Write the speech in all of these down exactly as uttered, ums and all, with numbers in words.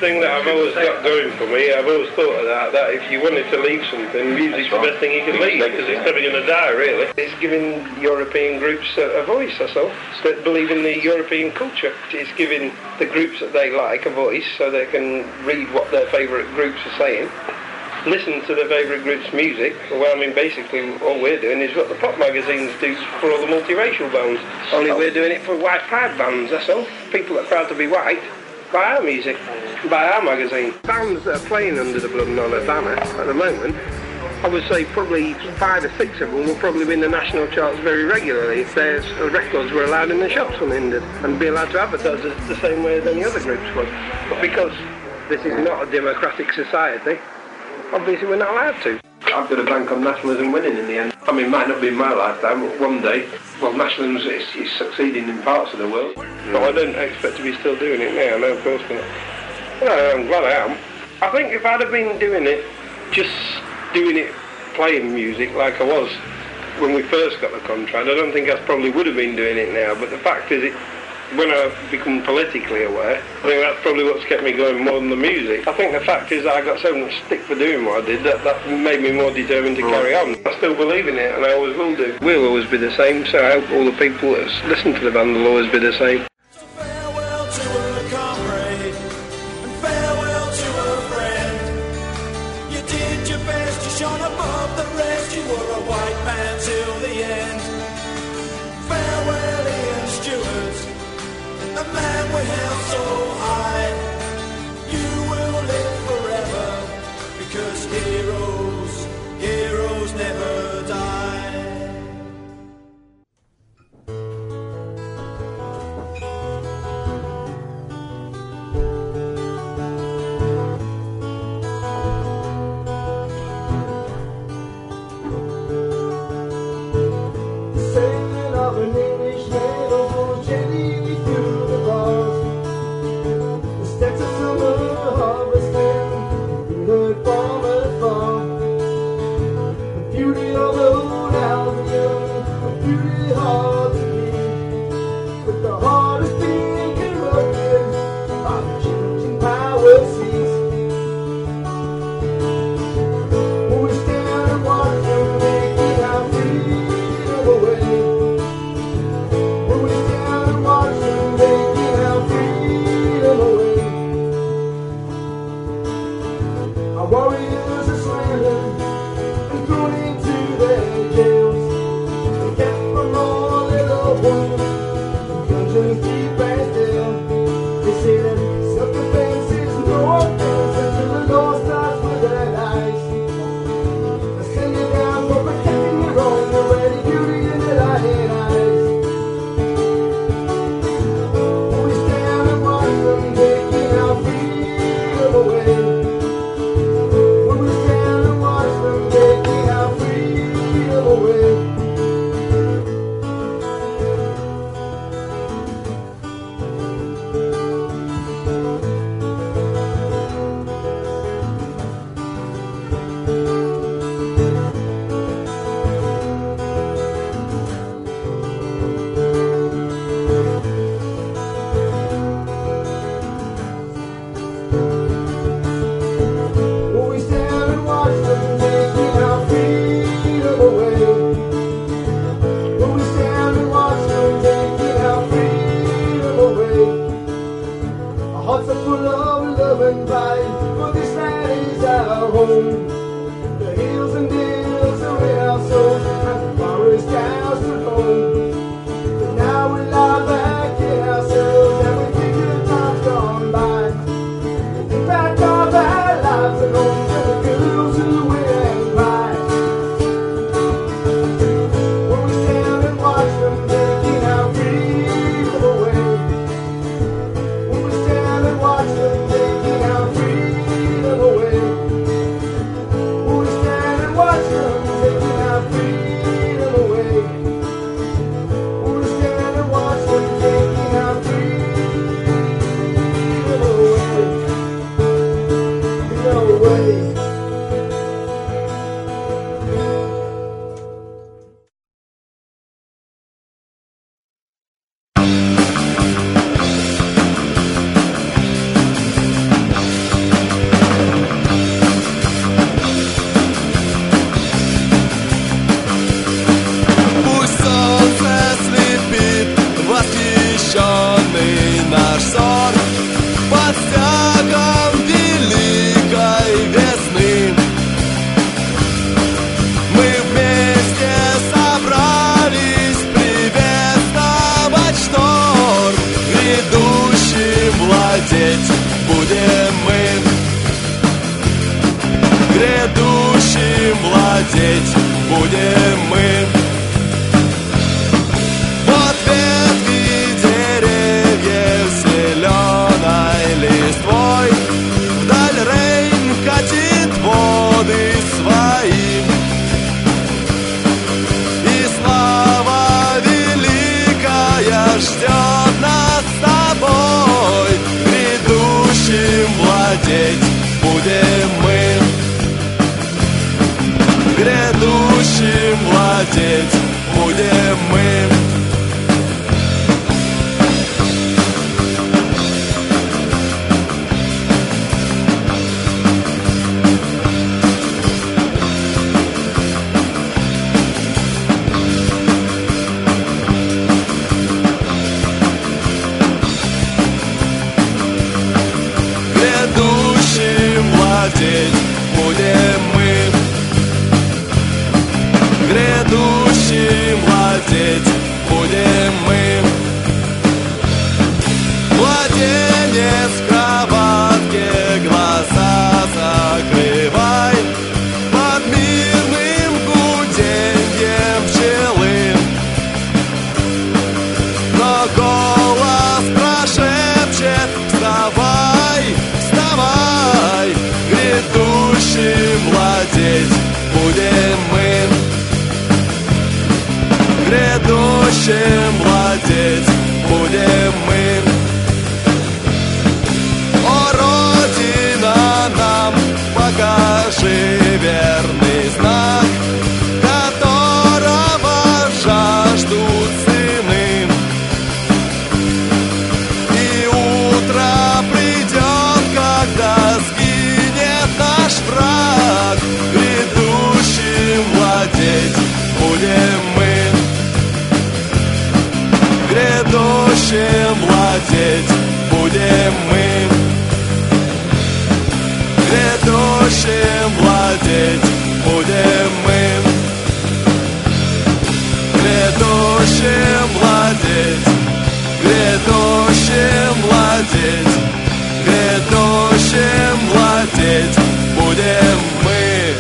thing that I've always got going for me, I've always thought of that, that if you wanted to leave something, music's the best thing you can leave, because it's never going to die, really. It's giving European groups a, a voice, that's all. That believe in the European culture. It's giving the groups that they like a voice, so they can read what their favourite groups are saying, listen to their favourite group's music. Well, I mean, basically, all we're doing is what the pop magazines do for all the multiracial bands. Only we're doing it for white pride bands, that's all. People that are proud to be white buy our music, buy our magazine. Bands that are playing under the Blood and Honour banner at the moment, I would say probably five or six of them will probably be in the national charts very regularly if their records were allowed in the shops unhindered and be allowed to advertise it the same way as any other groups would. But because this is not a democratic society, obviously we're not allowed to. I've got to bank on nationalism winning in the end. I mean, it might not be in my lifetime, but one day, well, nationalism is, is succeeding in parts of the world. Mm. But I don't expect to be still doing it now, no, of course not. Well, I'm glad I am. I think if I'd have been doing it, just doing it, playing music like I was when we first got the contract, I don't think I probably would have been doing it now, but the fact is, it, when I've become politically aware, I think that's probably what's kept me going more than the music. I think the fact is that I got so much stick for doing what I did, that, that made me more determined to carry on. I still believe in it, and I always will do. We'll always be the same, so I hope all the people that listen to the band will always be the same. So farewell to a comrade, and farewell to a friend. You did your best, you shone above the rest, you were a white man till the end. Farewell, Ian Stewart, a man we held so high. You will live forever, because heroes, heroes never die. Sailing of an English meadow goes gently through the bars. The steps of summer harvesting, heard from afar. The beauty of old Albion, a beauty hard to keep. But the heart is being corrupted by the changing power seas. When we stand and watch them making our freedom away. When we stand and watch them taking our freedom away. Our warriors are slandered and thrown into their jails, and kept from all their loved ones in dungeons deep and still. They say that self-defense is no offense until the law starts with their eyes. They send you down for protecting your own, your ready duty and their lying eyes. When we stand and watch them taking our freedom away. When we stand and watch them taking our freedom away. When we stand and watch them taking our freedom away. When we stand and watch them taking our freedom away. Our hearts are full of love and pride, for this land is our home. The hills and dales are in our souls, and the forest cows at home. But now we lie back in ourselves, and we think of times gone by. We think back of our lives and homes, and the girls who win and cry. When we stand and watch them taking our freedom away. When we stand and watch them taking our freedom знаком великой весны. Мы вместе собрались приветствовать шторм. Грядущим владеть будем мы. Грядущим владеть будем мы. Вот ветви деревьев зеленой листвой, вдаль Рейн катит воды свои. И слава великая ждет нас с тобой. Грядущим владеть будем мы. Грядущим владеть будем мы. Грядущим владеть будем мы. Грядущим владеть будем мы. Младенец в кроватке, глаза закрывай. Под мирным гуденьем пчелы. Но голос прошепчет: вставай, вставай. Грядущим владеть будем мы. Грядущим владеть будем мы. О, Родина, нам покажи верный знак, которого жаждут сыны. И утро придет, когда сгинет наш враг. Грядущим владеть будем мы. Грядущим владеть будем мы. Грядущим владеть будем мы. Грядущим владеть. Грядущим владеть. Грядущим владеть будем мы.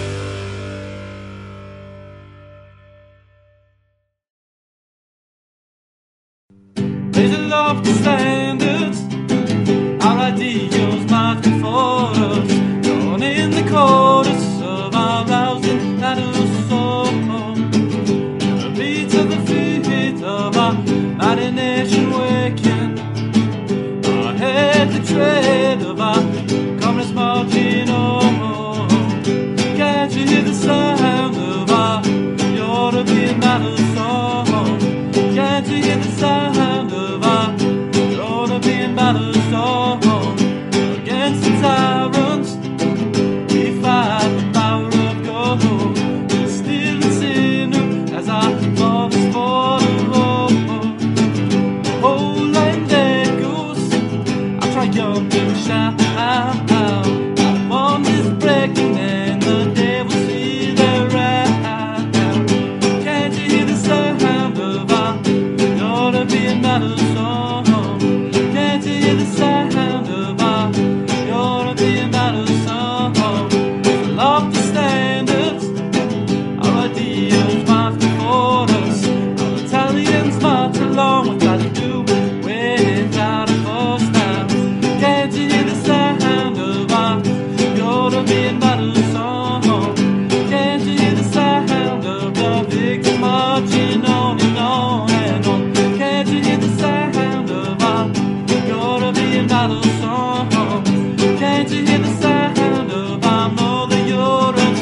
Raising lofty standards, our ideals march before us, drawn in the chorus of our rousing battle song. The beats of the feet of our mighty nation waking, our head the tread of our comrades marching on. Can't you hear the sound of our European battle song? Can't you hear the sound of our European battle song? Against the tyrants, we fight the power of God. We're still a sinner as our fathers fought the Lord. The whole land echoes, our triumphant shout out, out. Our bond is breaking and the devil see their wrath. Can't you hear the sound of our European battle song? Can't you hear the sound of our European battle song? So lofty standards, our ideals march before us. Our Italians march along with that do without a fuss now. Can't you hear the sound of our European battle song? Can't you hear the sound of the victim marching on and on and on? Can't you hear the sound of our European battle song? Can't you hear the sound of our Mother Europe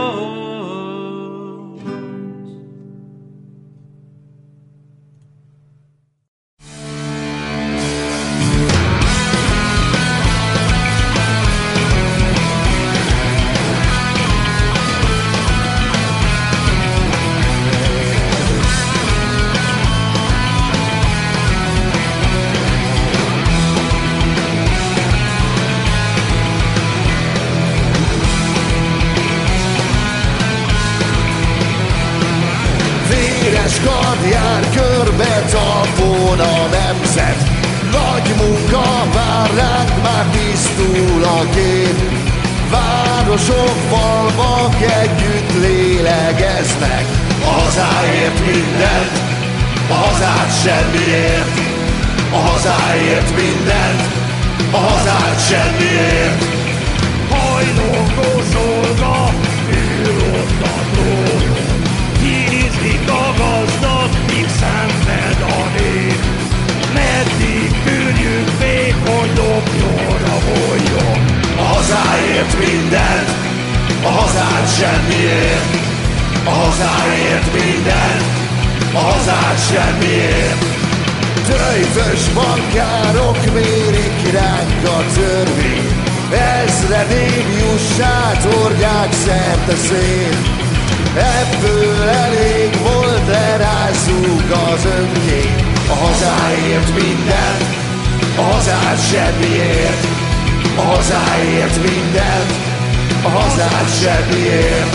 songs? Éjszaka vár ránk, már tisztul a kép. Városok, falvak együtt lélegeznek. A hazáért mindent, a hazát semmiért. A hazáért mindent, a hazát semmiért. Hajlongó szolga, űrottató, hízik a gazdag, míg szenved a nép. Meddig tűrjük még, hogy lopjon, raboljon? A hazáért mindent, a hazát semmiért. A hazáért mindent, a hazát semmiért. Tőjfös bankárok mérik ránk a törvény. Ezredén jussát hordják szerte szét. Ebből elég volt, lerázzuk az önkét. A hazáért mindent, a hazát semmiért. A hazáért mindent, a hazát semmiért.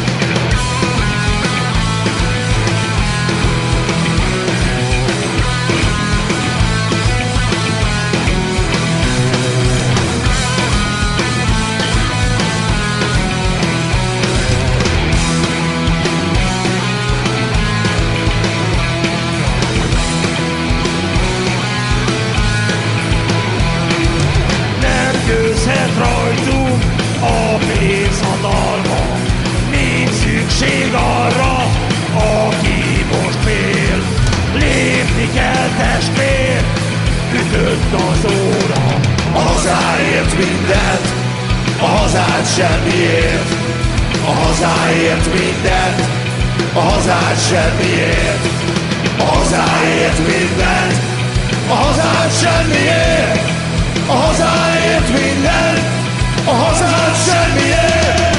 Rajtunk a pénzhatalma, nincs szükség arra, aki most fél. Lépni kell, testvér, ütött az óra. A hazáért mindent, a hazát semmiért. A hazáért mindent, a hazát semmiért. A hazáért mindent, a hazát semmiért. A hazáért mindent, a hazát semmiért!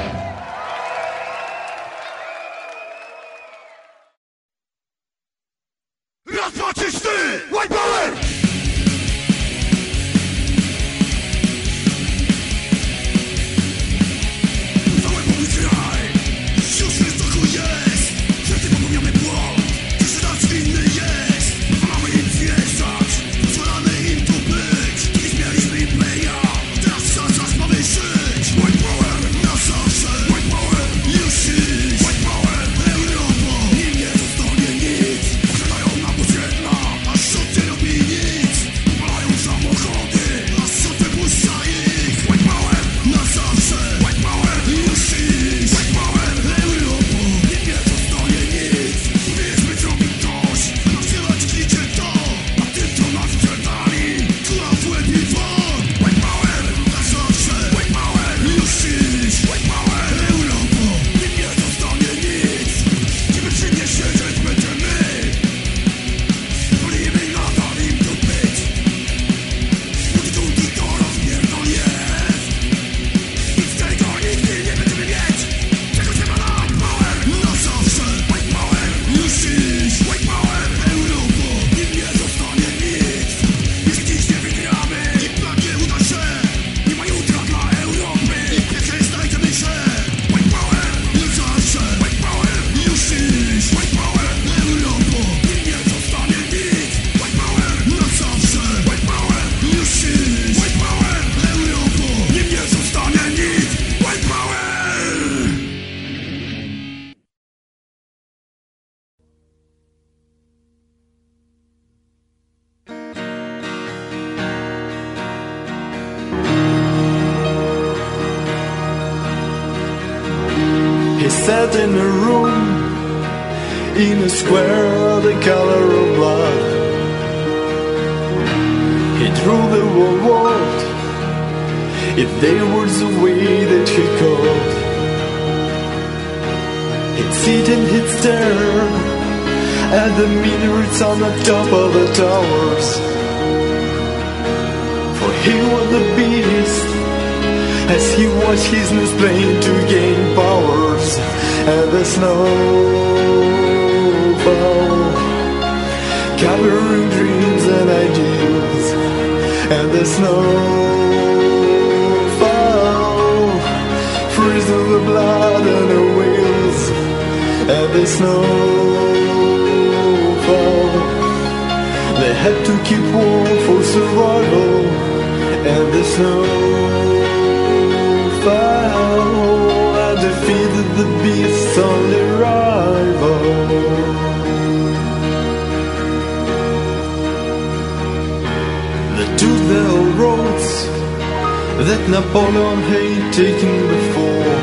Rozpaczysz ty, white power! Cały pobyt raj, wciąż wszystko jest. Wszędzie popełniamy błąd, każdy nas winny jest. Mamy im zjeżdżać, pozwalamy im tu być. Kiedyś mieliśmy imperia, teraz w czasach mamy żyć. White power na zawsze, white power już dziś. White power, Europa, nim nie zostanie nic. Posiadają nam osiedla, aż rząd nie robi nic. Upalają samochody, aż rząd wypuszcza ich. White power na zawsze, white power już dziś. White power, Europa, nim nie zostanie nic. Uwierzmy, zrobił ktoś, nadziewać klicie to. A tym to nas sprzedali, kula w łeb i wod. White power na zawsze, white power już dziś. White power, Europa, nim nie zostanie nic. Gdzie przy nie siedzieć będziemy. Wolimy nadal im tu być. Multitudy to rozpierdol jest. Nic z tego nigdy nie będziemy mieć. Czego trzeba nam? Power na zawsze, white power już dziś. White power, Europa, nim nie zostanie nic. Jeśli dziś nie wygramy, i plan nie uda się. Nie ma jutra dla Europy, pierwsze znajdziemy się. White power na zawsze, white power już dziś. White power, Europa, nim nie zostanie nic. White power na zawsze, white power już dziś. White power, Europa, nim nie zostanie nic. White power! He sat in a room, in a square the color of blood. He drew the whole world, if there was a way that he could. He'd sit and he'd stare at the minarets on the top of the towers. For he was the beast, as he watched his nose playing to gain powers. And the snow fell, covering dreams and ideals. And the snow fell, freezing the blood and the wheels. And the snow fell, they had to keep warm for survival. snow fell and defeated the beast's only rival. They took the old roads that Napoleon had taken before.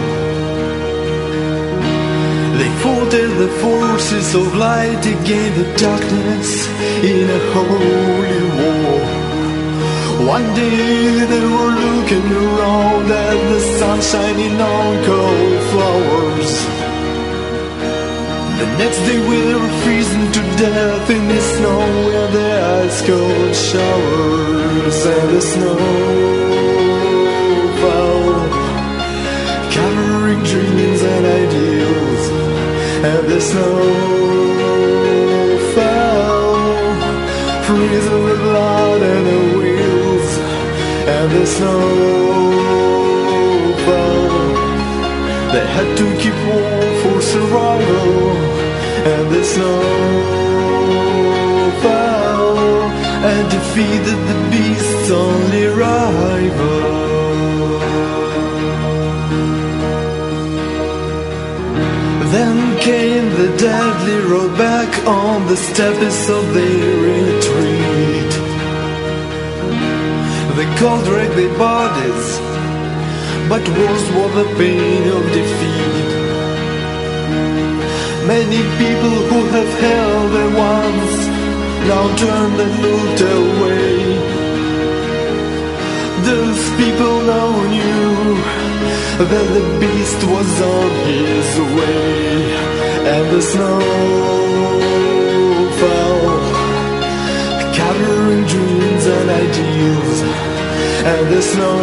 They fought as the forces of light against the darkness in a holy war. One day they were looking around at the sun shining on cold flowers. The next day we were freezing to death in the snow and the ice cold showers. And the snow fell, covering dreams and ideals. And the snow fell, freezing the blood and the wheels. And the snow fell, they had to keep warm for survival. And the snow fell and defeated the beast's only rival. Then came the deadly road back on the steppes of their retreat. The cold wrecked their bodies, but worse was the pain of defeat. Many people who have held their once now turned and looked away. Those people now knew that the beast was on his way. And the snow fell, covering dreams and ideals. And the snow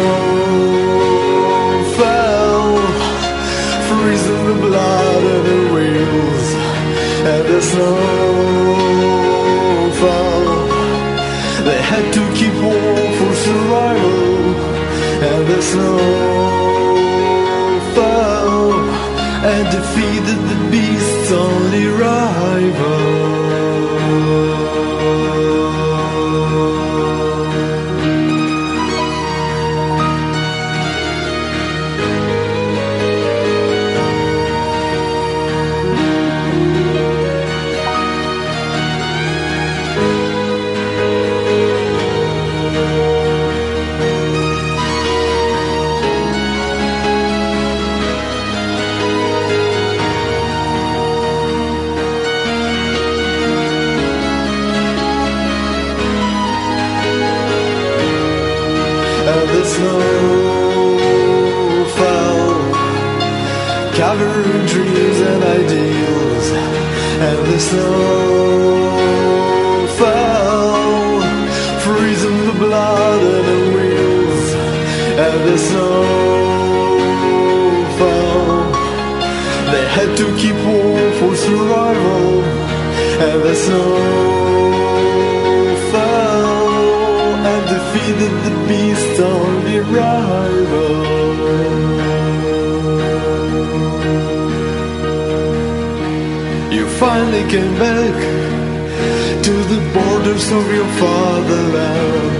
fell, freezing the blood and the wheels. And the snow fell, they had to keep warm for survival. And the snow fell and defeated the beast's only rival. The snow fell, covering dreams and ideals. And the snow fell, freezing the blood and the wheels. And the snow fell, they had to keep warm for survival. And the snow fell and defeated the beast's only rival. You finally came back to the borders of your fatherland.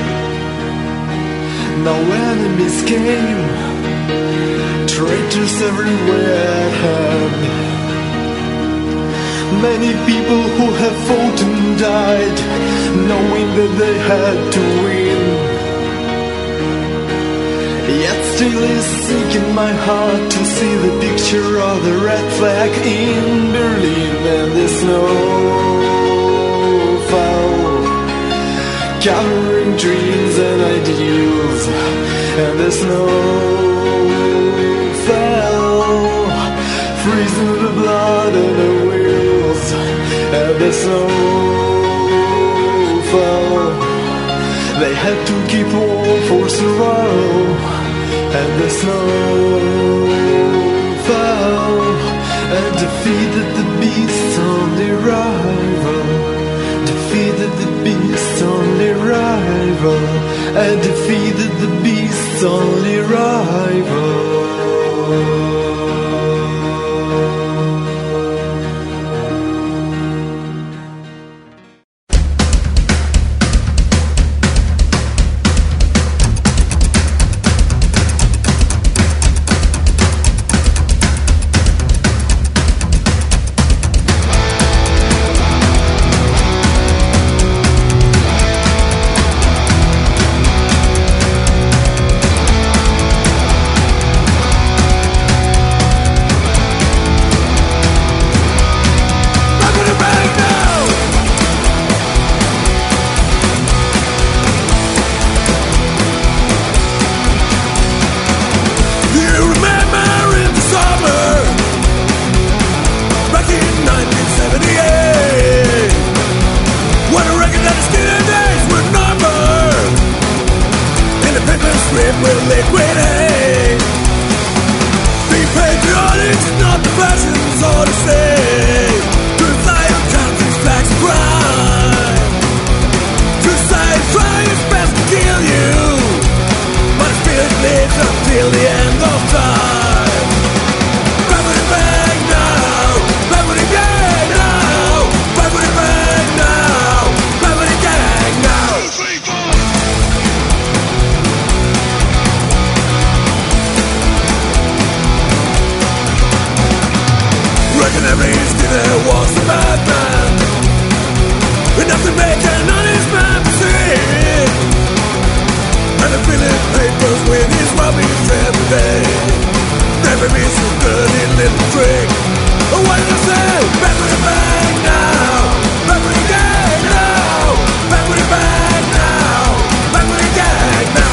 Now enemies came, traitors everywhere at hand. Many people who have fought and died, knowing that they had to win. Yet still is sick in my heart to see the picture of the red flag in Berlin. And the snow fell, covering dreams and ideals. And the snow fell, freezing the blood and the wheels. And the snow fell, they had to keep warm for survival. And the snow fell and defeated the beast's only rival. Defeated the beast's only rival. And defeated the beast's only rival. swim with liquid hate. Be patriotic is not the passions or the same. To fly your country's flags and crime. To say try its best to kill you, but spirit lives until the end of time. Back with it back now, back with it gang now, back with it back now, back with it gang now. Reckon every stealer was a bad man, enough to make an honest man sick. And the filling papers with his rubbish every day. Never miss a dirty little trick. Oh, what did I say? Back with it back now, back with it gang now, back with it back now, back with it gang now.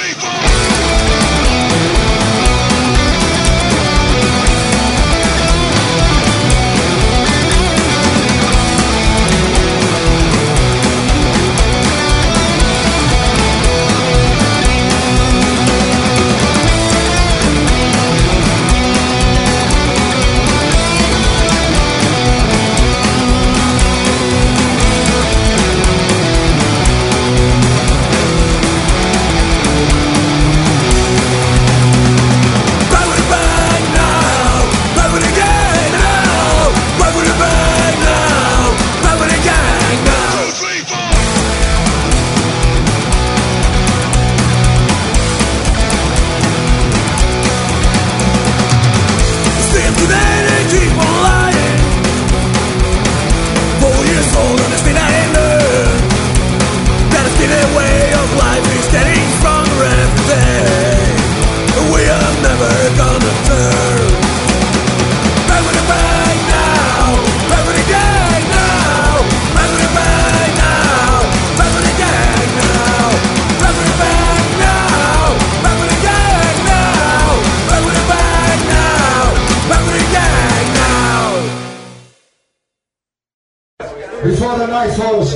Before the night falls.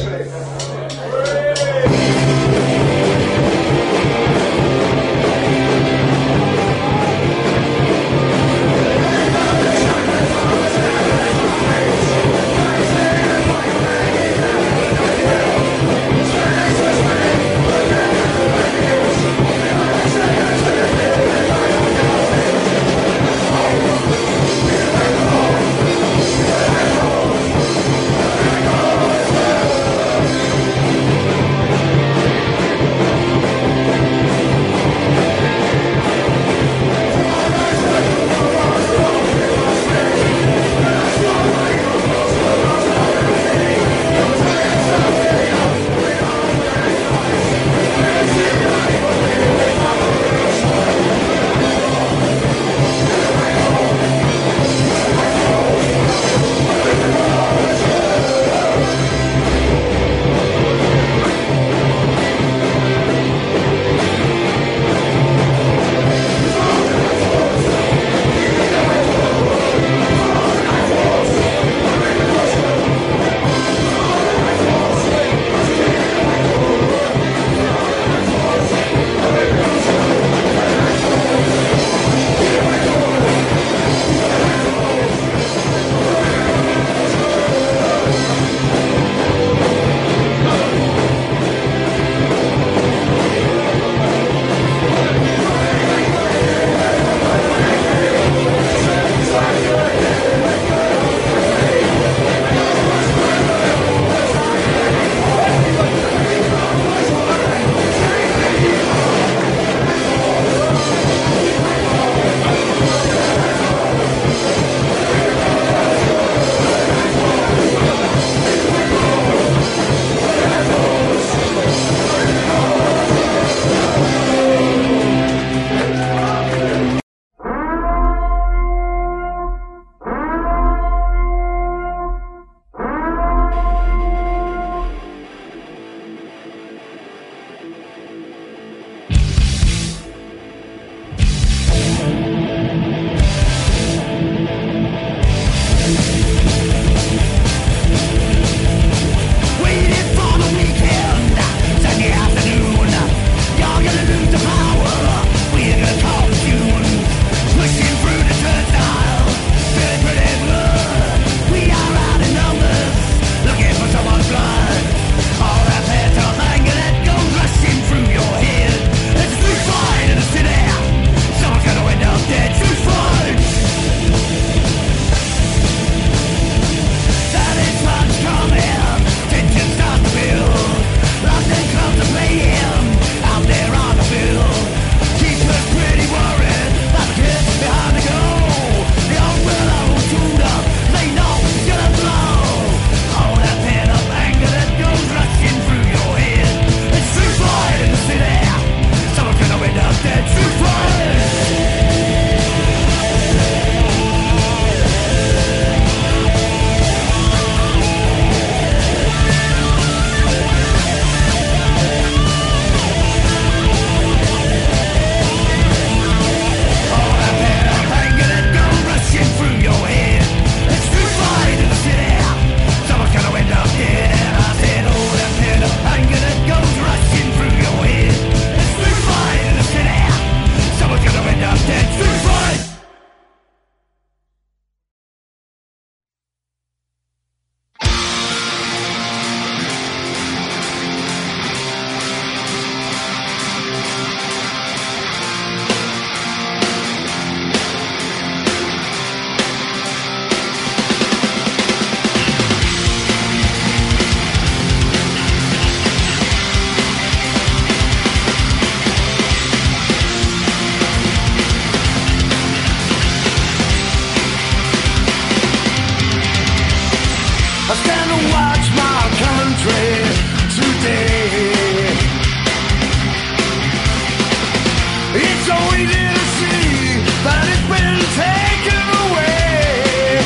taken away.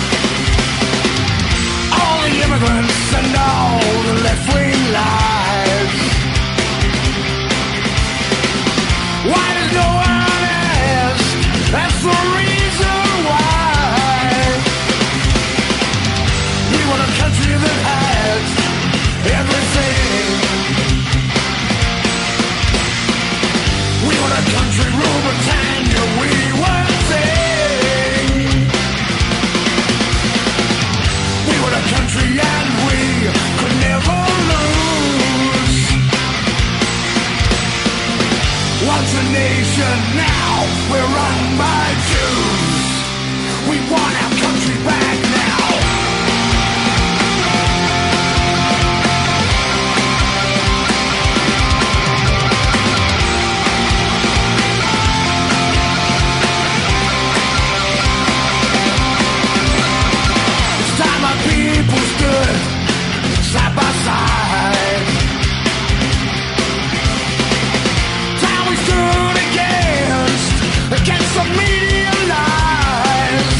All the immigrants and all the left-wing lies. Why does no one ask? That's the reason why. We want a country that has everything. We want a country, rule Britannia, we want sing. We want a country and we could never lose. Once a nation, now we're run by Jews. We want our country back now. People stood side by side. Time we stood against against the media lies.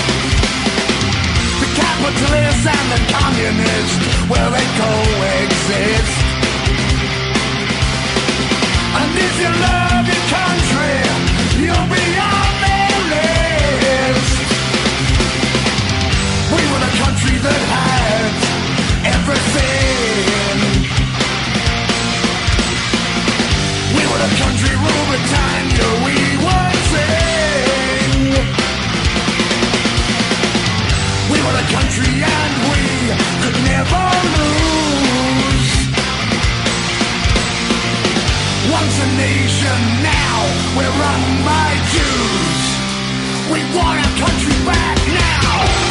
The capitalists and the communists, well, they coexist. And if you love your country, you'll be on their list. We want a country that has everything. We want a country, rule Britannia, we want sing. We want a country and we could never lose. Once a nation, now we're run by Jews. We want our country back now.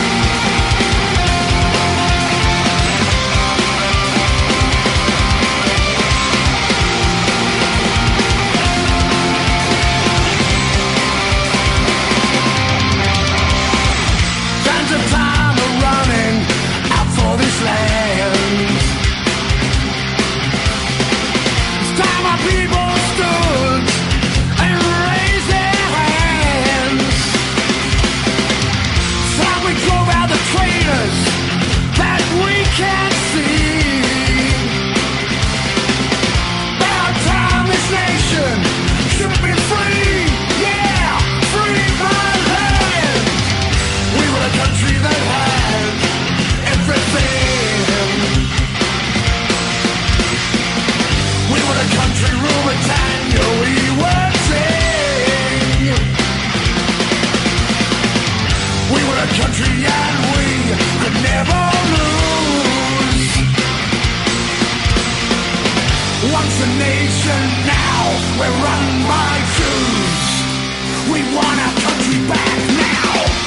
Of time are running out for this land. It's time our people stood and raised their hands. It's time we drove out the traitors that we can't see. About time this nation should be free. Yeah, free my land. We want a country that has everything. We want a country, rule Britannia, we want sing. We want a country and we could never lose. Once a nation, now we're run by Jews. We want our country back now.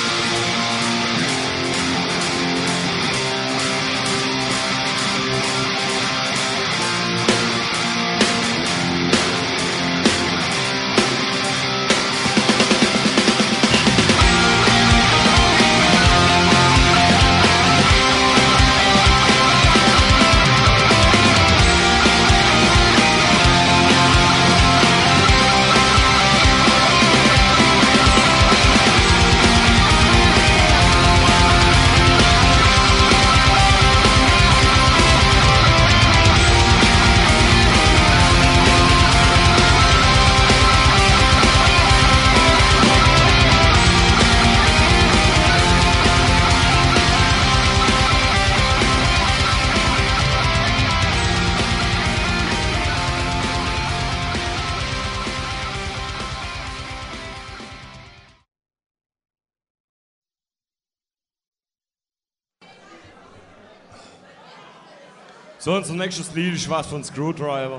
So, unser nächstes Lied ist was von Screwdriver.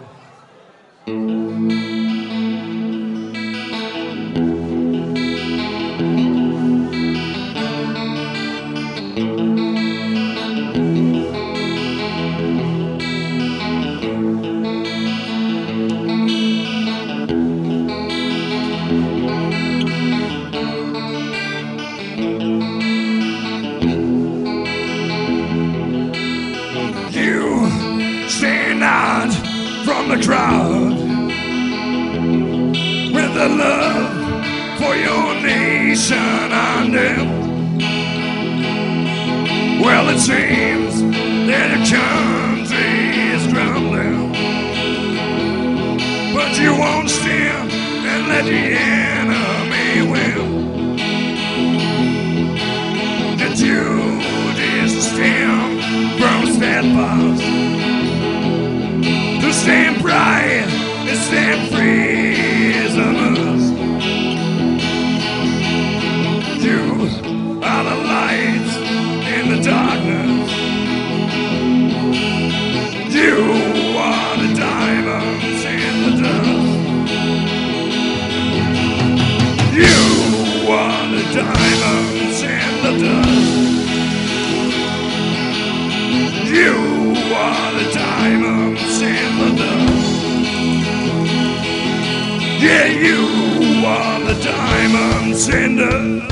From the crowd with the love for your nation under. Well, it seems that the country is crumbling, but you won't stand and let the enemy win. The duty is to stand firm, steadfast, to stand bright and stand free as a must. You are the lights in the darkness. You are the diamonds in the dust. You are the diamonds in the dust. You are the diamonds in the dust. Yeah, you are the diamonds in the dust.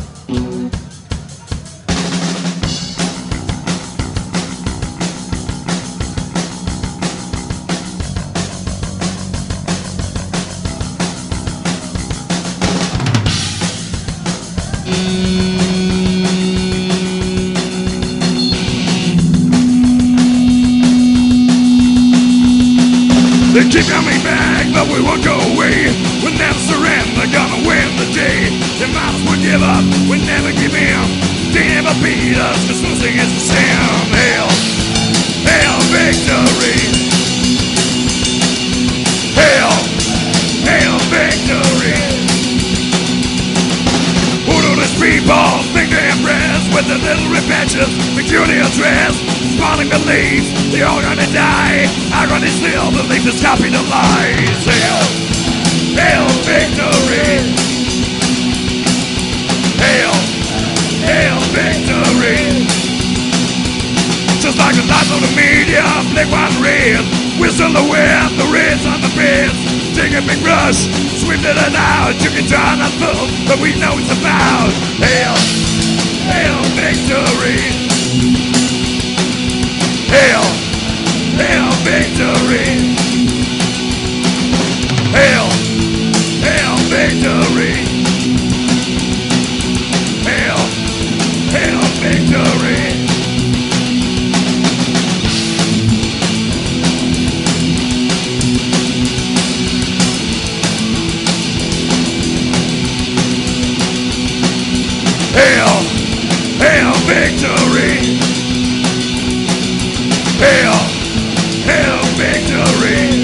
They keep coming back, but we won't go away. We'll never surrender, gonna win the day. They might as well give up, we'll never give in. They never beat us, cause losing is the same. Hail, hail victory. Hail, hail victory. Who do these people think they impress with their little repentance, peculiar dress? Spawning beliefs, they're all gonna die. How can they still believe this copy the lies? Hail, hail victory. Hail, hail victory. Just like the lights on the media, black, white, and red. We're still the wind, the reds on the beds. Take a big brush, sweep it out. You can try not to, but we know it's about. Hail, hail victory. Hail, hail victory. Hail, hail victory. Hail, hail victory. Hail, hail victory. Hail, hail victory.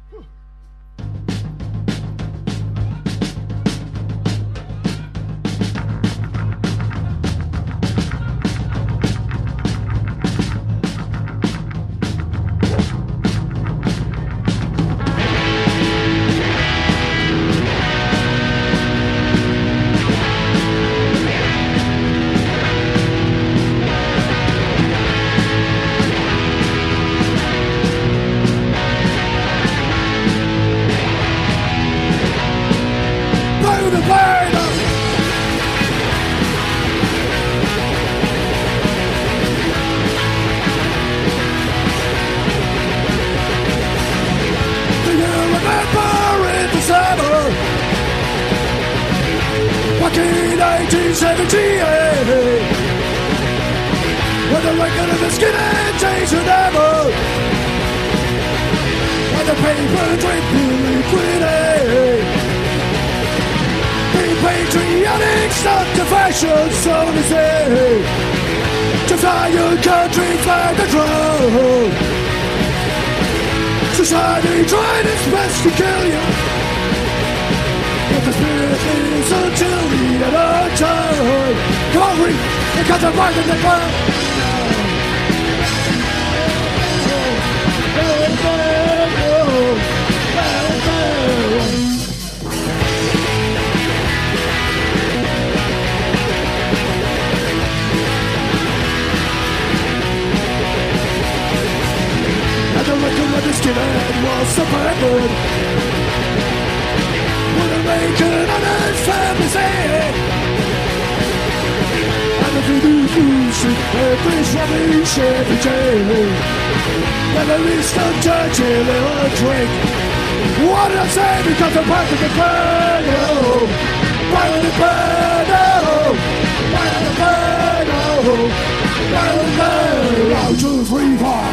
nineteen seventy-eight, when the record of the skinhead takes an ever, when the paper drink will liquidate. Be patriotic, not to fashion, so to say, to fly your country flag the drum. Society tried its best to kill you, but the spirit lives until the end of time. Come on, read, it comes a right in the ground. And the record of the skinhead was abandoned, with a bacon on his family's head. And the voodoo music, every's rubbish every day. And at least a dirty little drink. What did I say? Because I'm back in the burn, oh, back in the burn, oh, back in the burn, oh, back in the burn. One, two, three, four.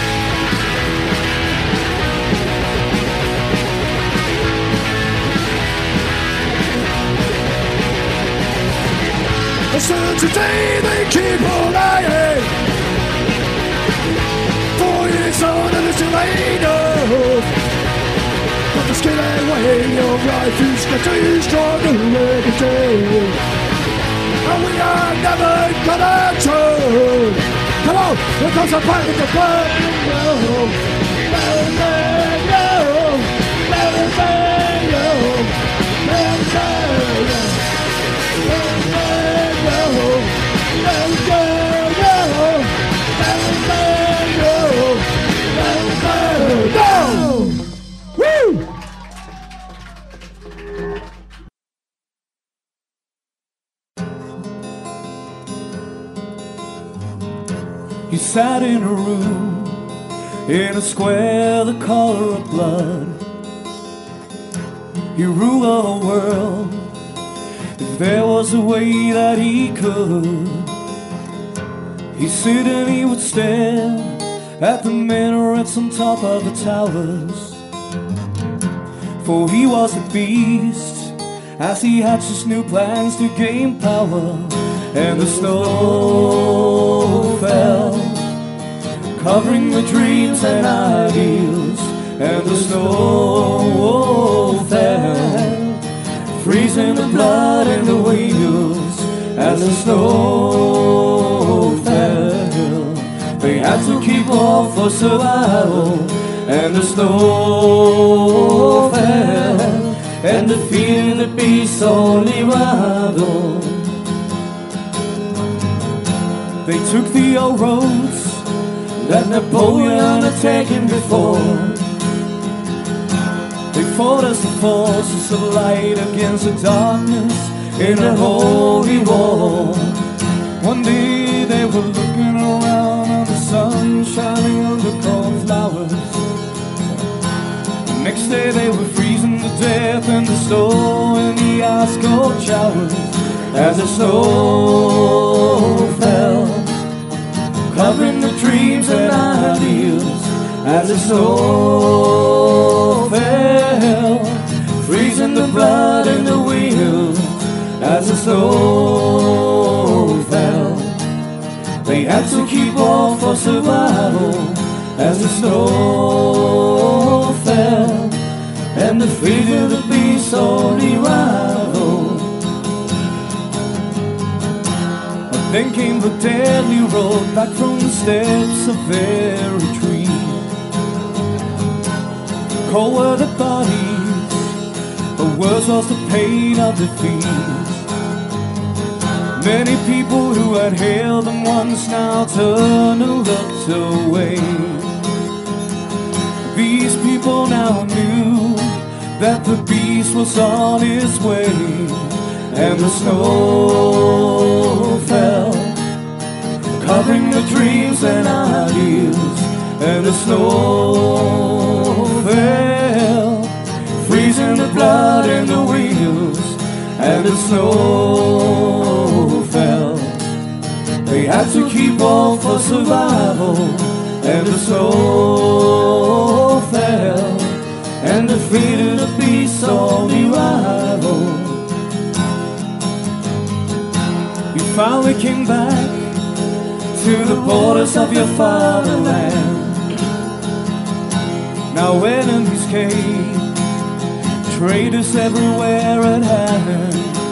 Still today they keep on lying. Four years on and it's still ain't enough. But the skinhead way of life is getting stronger every day. And we are never gonna turn. Come on, here comes a part of the blood. No, no, no, no, no, no. He sat in a room, in a square the color of blood. He ruled all the world, if there was a way that he could. He'd sit and he would stare at the minarets on top of the towers. For he was a beast, as he hatched his new plans to gain power. And the snow fell, covering the dreams and ideals. And the snow fell, freezing the blood in the wheels. As the snow fell, they had to keep on for survival. And the snow fell, and defeating the beast's only rival. They took the old roads that Napoleon had taken before. They fought as the forces of light against the darkness in the holy war. One day they were looking around and the sun shining on the cornflowers. The next day they were freezing to death in the snow in the ice cold showers. As the snow fell, covering the dreams and ideals. As the snow fell, freezing the blood in the wheels. As the snow fell, they had to keep on for survival. As the snow fell, and defeated the beast's only rival. But then came the deadly road back from the steps of their retreat. Cold were the bodies, but worse was the pain of defeat. Many people who had hailed them once now turned and looked away. These people now knew that the beast was on his way, and the snow fell, covering the dreams and ideals, and the snow fell, freezing the blood in the wheels, and the snow fell. They had to keep on for survival, and the snow fell, and defeated the beast's only rival. You finally came back to the borders of your fatherland. Now enemies came, traitors everywhere at hand.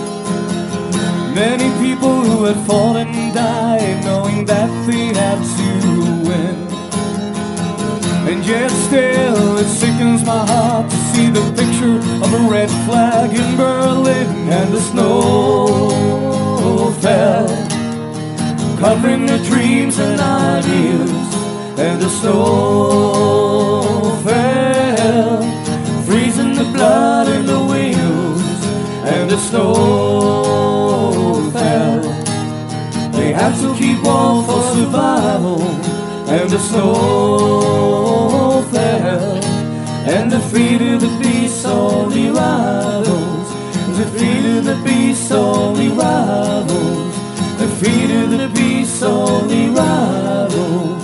Many people who had fought and died, knowing that they had to win. And yet still it sickens my heart to see the picture of a red flag in Berlin, and the snow fell, covering the dreams and ideals, and the snow fell, freezing the blood in the wheels, and the snow fell. They had to keep on for survival, and the snow fell, and defeated the beast's only rivals, defeated the beast's only rivals, defeated the beast's only rivals,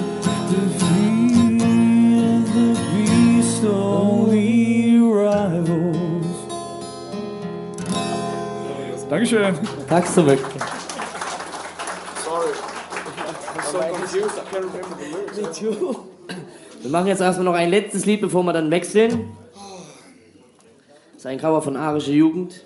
defeated the beast's only rivals. Dankeschön. Tack så mycket. Sorry. I'm so confused. I can't remember the lyrics. Me too. Wir machen jetzt erstmal noch ein letztes Lied, bevor wir dann wechseln. Das ist ein Cover von Arische Jugend.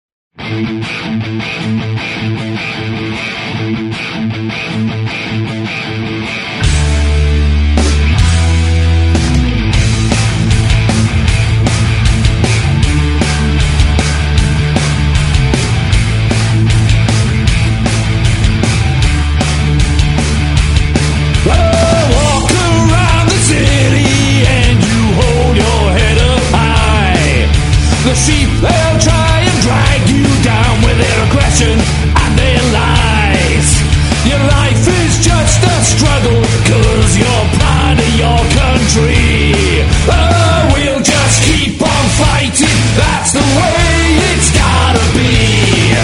The sheep, they'll try and drag you down with their aggression and their lies. Your life is just a struggle, cause you're proud of your country. Oh, we'll just keep on fighting, that's the way it's gotta be.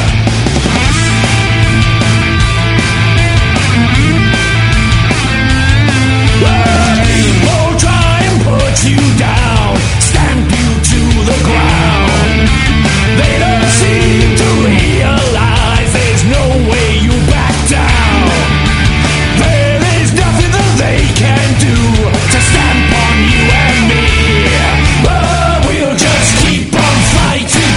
People try and put you down, stamp you to the ground. They don't seem to realize there's no way you back down. There is nothing that they can do to stamp on you and me. But we'll just keep on fighting.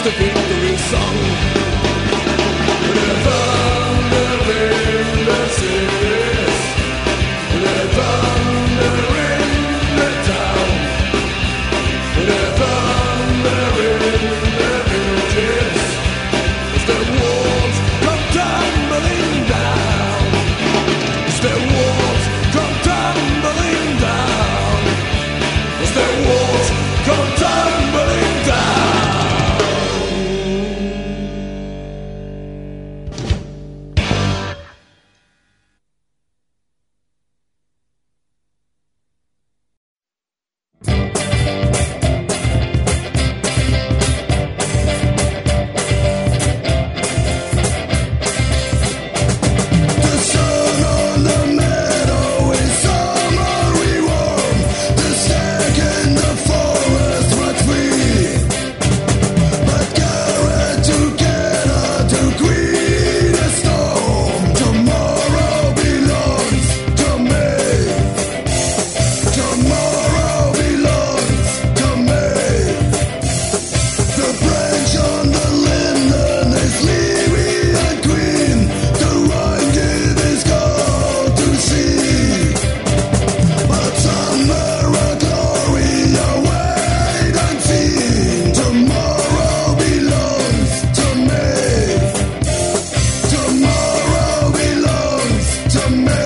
the victory song. The thunder in the cities, the thunder in the town, the thunder in the villages, as the walls come tumbling down, as the walls come tumbling down, as the walls come tumbling down. The sun on the meadow is summery warm. The stag in the forest runs free. But carried together to queen a storm. Tomorrow belongs to me. Tomorrow belongs to me. The branch on the linden is leafy and green. The rhine is called to see. But summer and glory are wait unseen. Tomorrow belongs to me. Tomorrow belongs to me.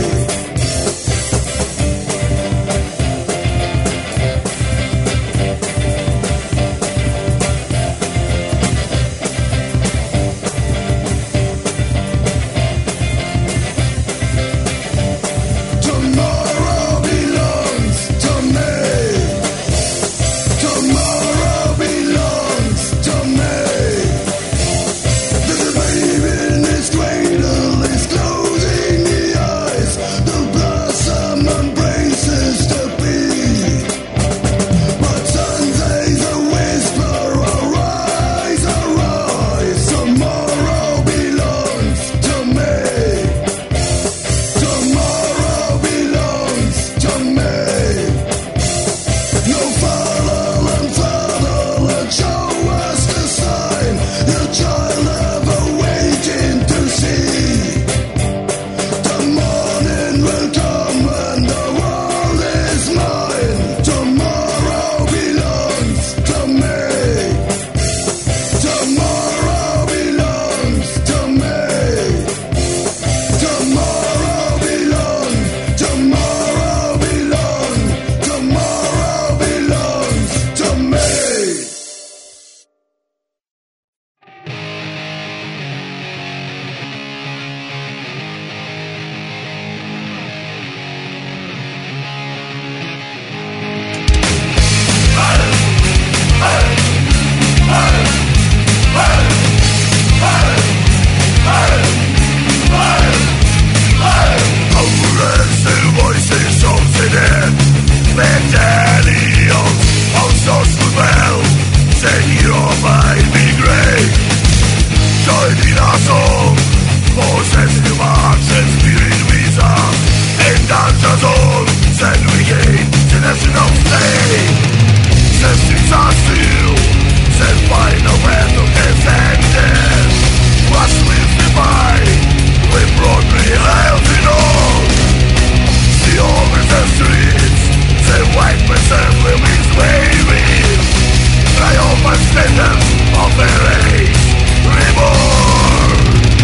Tomorrow belongs to me. Tomorrow belongs to me. The baby in his cradle is closing the eyes. The blossom embraces the bee. But Sunday's a whisper, arise, arise. Tomorrow belongs to me. Tomorrow belongs to me. No father and father and show us the sign. Your child ever waiting to see. The morning will come and the world is mine. Tomorrow belongs to me. Tomorrow belongs to me. Tomorrow belongs, tomorrow belongs, tomorrow belongs to me. Oppressive voices shouting in battalions of social bell, saying your might be great. Joining us all, forces to march and spirit visa, and danger zones, and we gain the national state. Systems are still, set by no end of descendant. What lives divine, we broadly held in all. The over the streets, the white percent will be waving. Triumphant standards of the race reborn.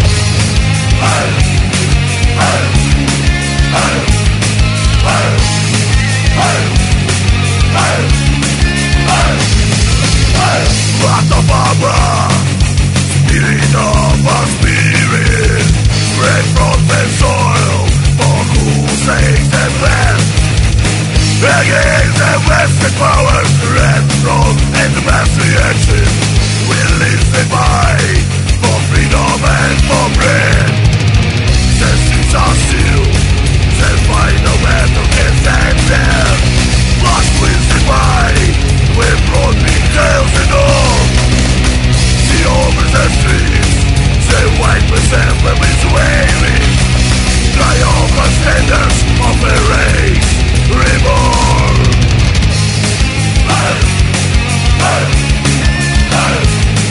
Hey, hey, hey, hey, hey, hey, hey, hey. Rata Barbara, spirit of our spirit, spread from the soil for crusades and land. Against the Western powers, red throne and mass reaction. We live and fight for freedom and for bread. The streets are still, the final battle can stand there. Blood wins the fight, with broad big tails and all. See over the streets, the white percent will be waving. Triumphant standards of the race reborn. Hey, hey, hey.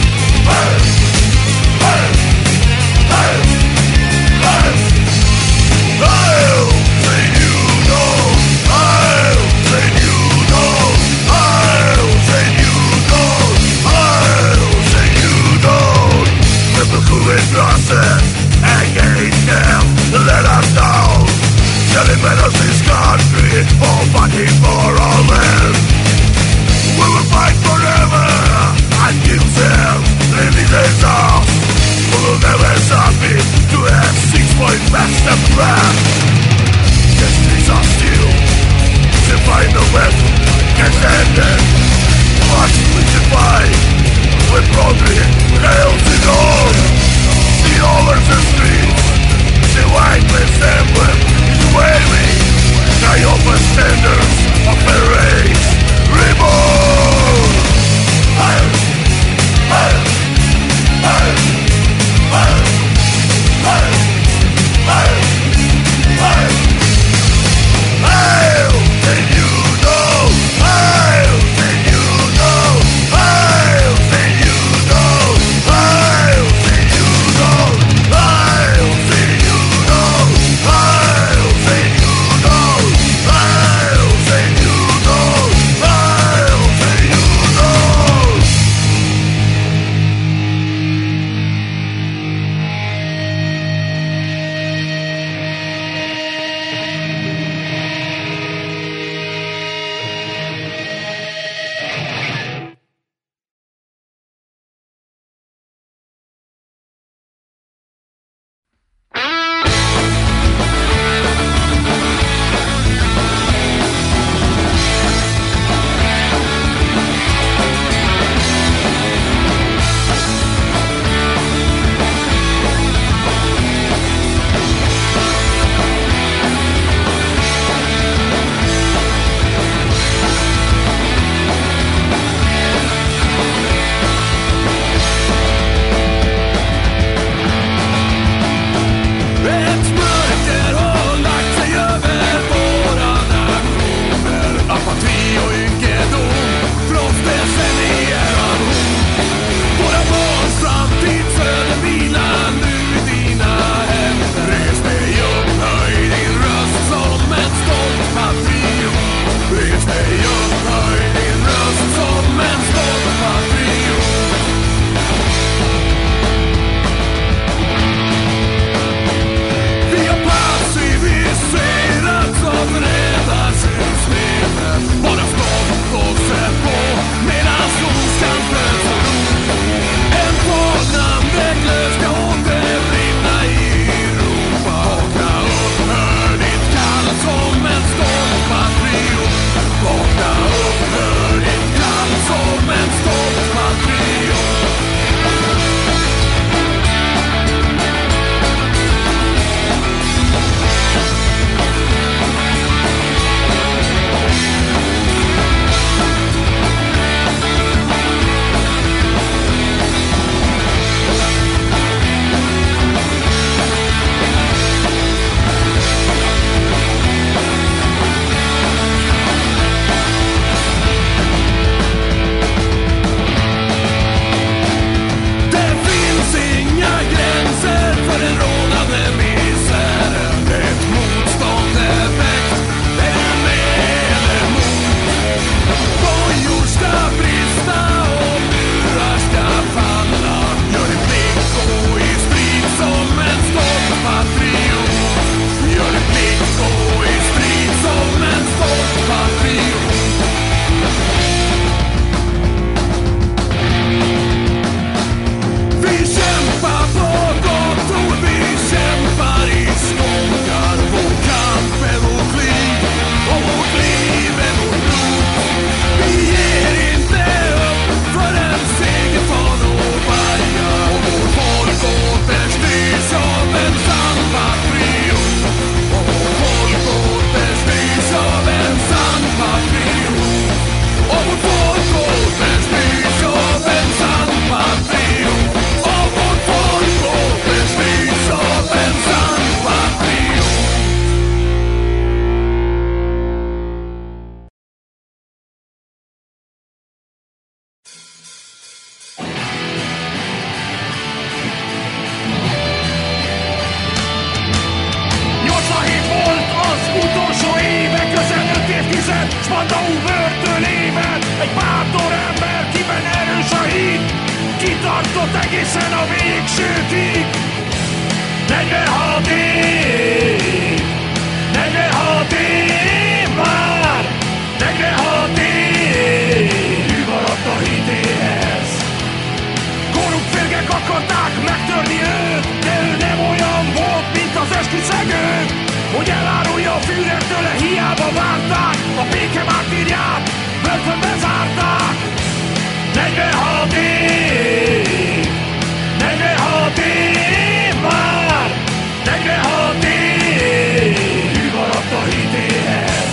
Kacsmandó börtönében egy bátor ember, kiben erős a hit, kitartott egészen a végsőkig. Negyvenhat év, negyvenhat év már, negyvenhat év, hű maradt a hitéhez. Korrupt férgek akarták megtörni őt, de ő nem olyan volt, mint az esküszegők, hogy elárulja a Führer tőle, hiába várták, a béke mártírját börtönbe zárták. Negyvenhat év, negyvenhat év már, negyvenhat év, hű maradt a hitéhez.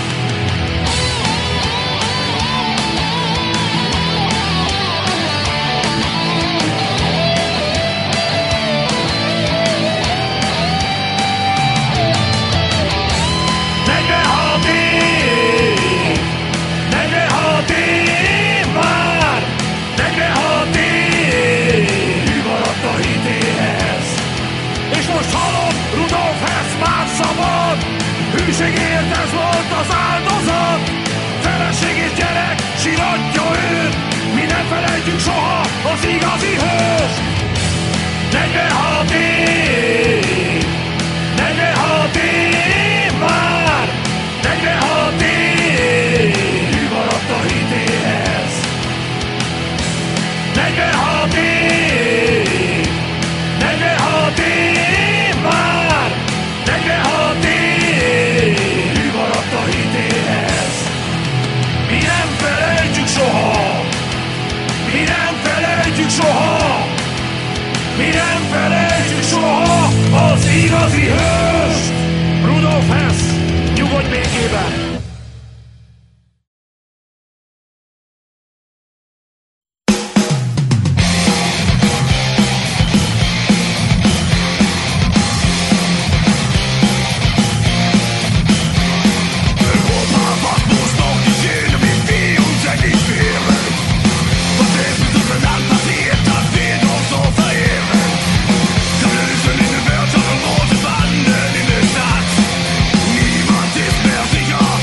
Negyvenhat év, negyvenhat év már, negyvenhat év, hű maradt a hitéhez. És most hallom, Rudolf Hess már szabad, hűségért ez volt az áldozat. Feleség és gyerek siratja őt, mi nem felejtjük soha az igazi hőst. Negyvenhat év, negyvenhat év már, negyvenhat év, hű maradt a hitéhez. Negyvenhat év, negyvenhat év már, negyvenhat év, hű maradt a hitéhez. Mi nem felejtjük soha, mi nem felejtjük soha, mi nem felejtjük soha az igazi hőst. Rudolf Hess, nyugodj békében! Niemand ist mehr sicher.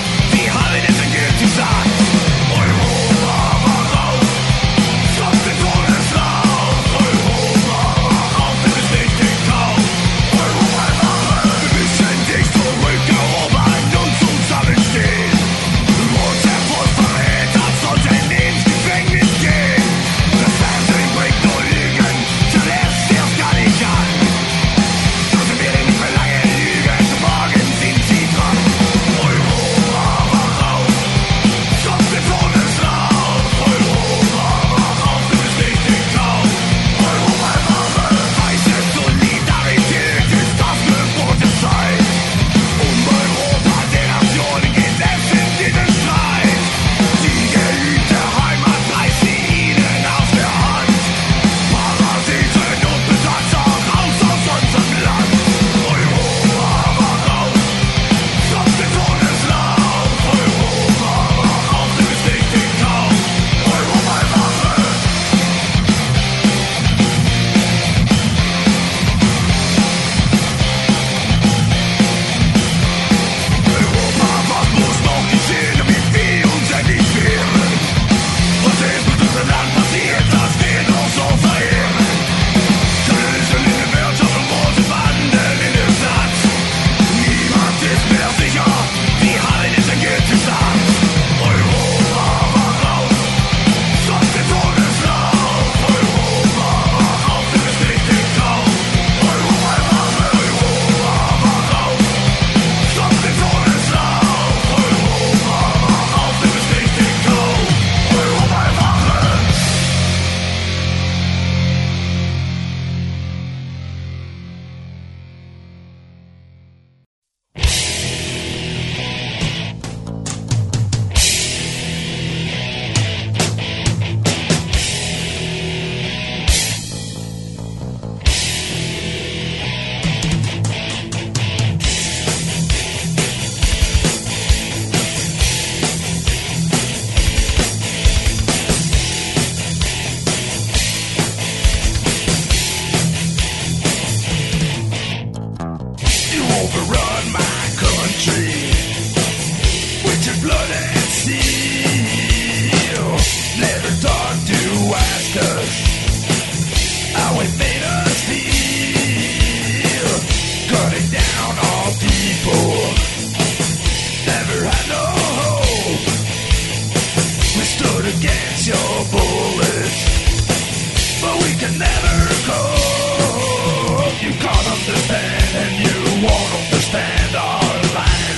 overrun my country with your blood and seal. Never thought to ask us how it made us feel. Cutting down all people, never had no hope. We stood against your bullets, but we can never cope. You can't understand and you won't understand our land.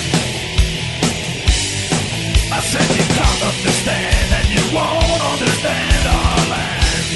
I said you can't understand and you won't understand our land.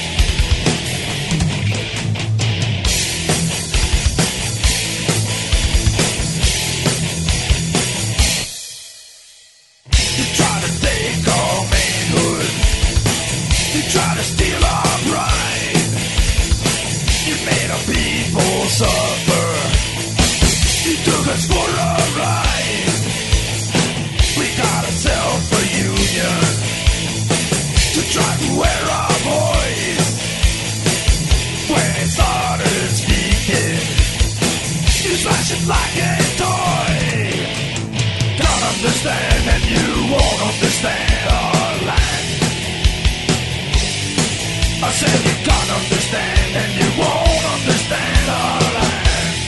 You try to take our manhood, you try to steal our pride. You made our people suffer, you took us for a ride. We got ourselves a union to try to wear our voice. When it started speaking, you smash it like a toy. Can't understand and you won't understand our land. I said you can't understand and you won't understand our land.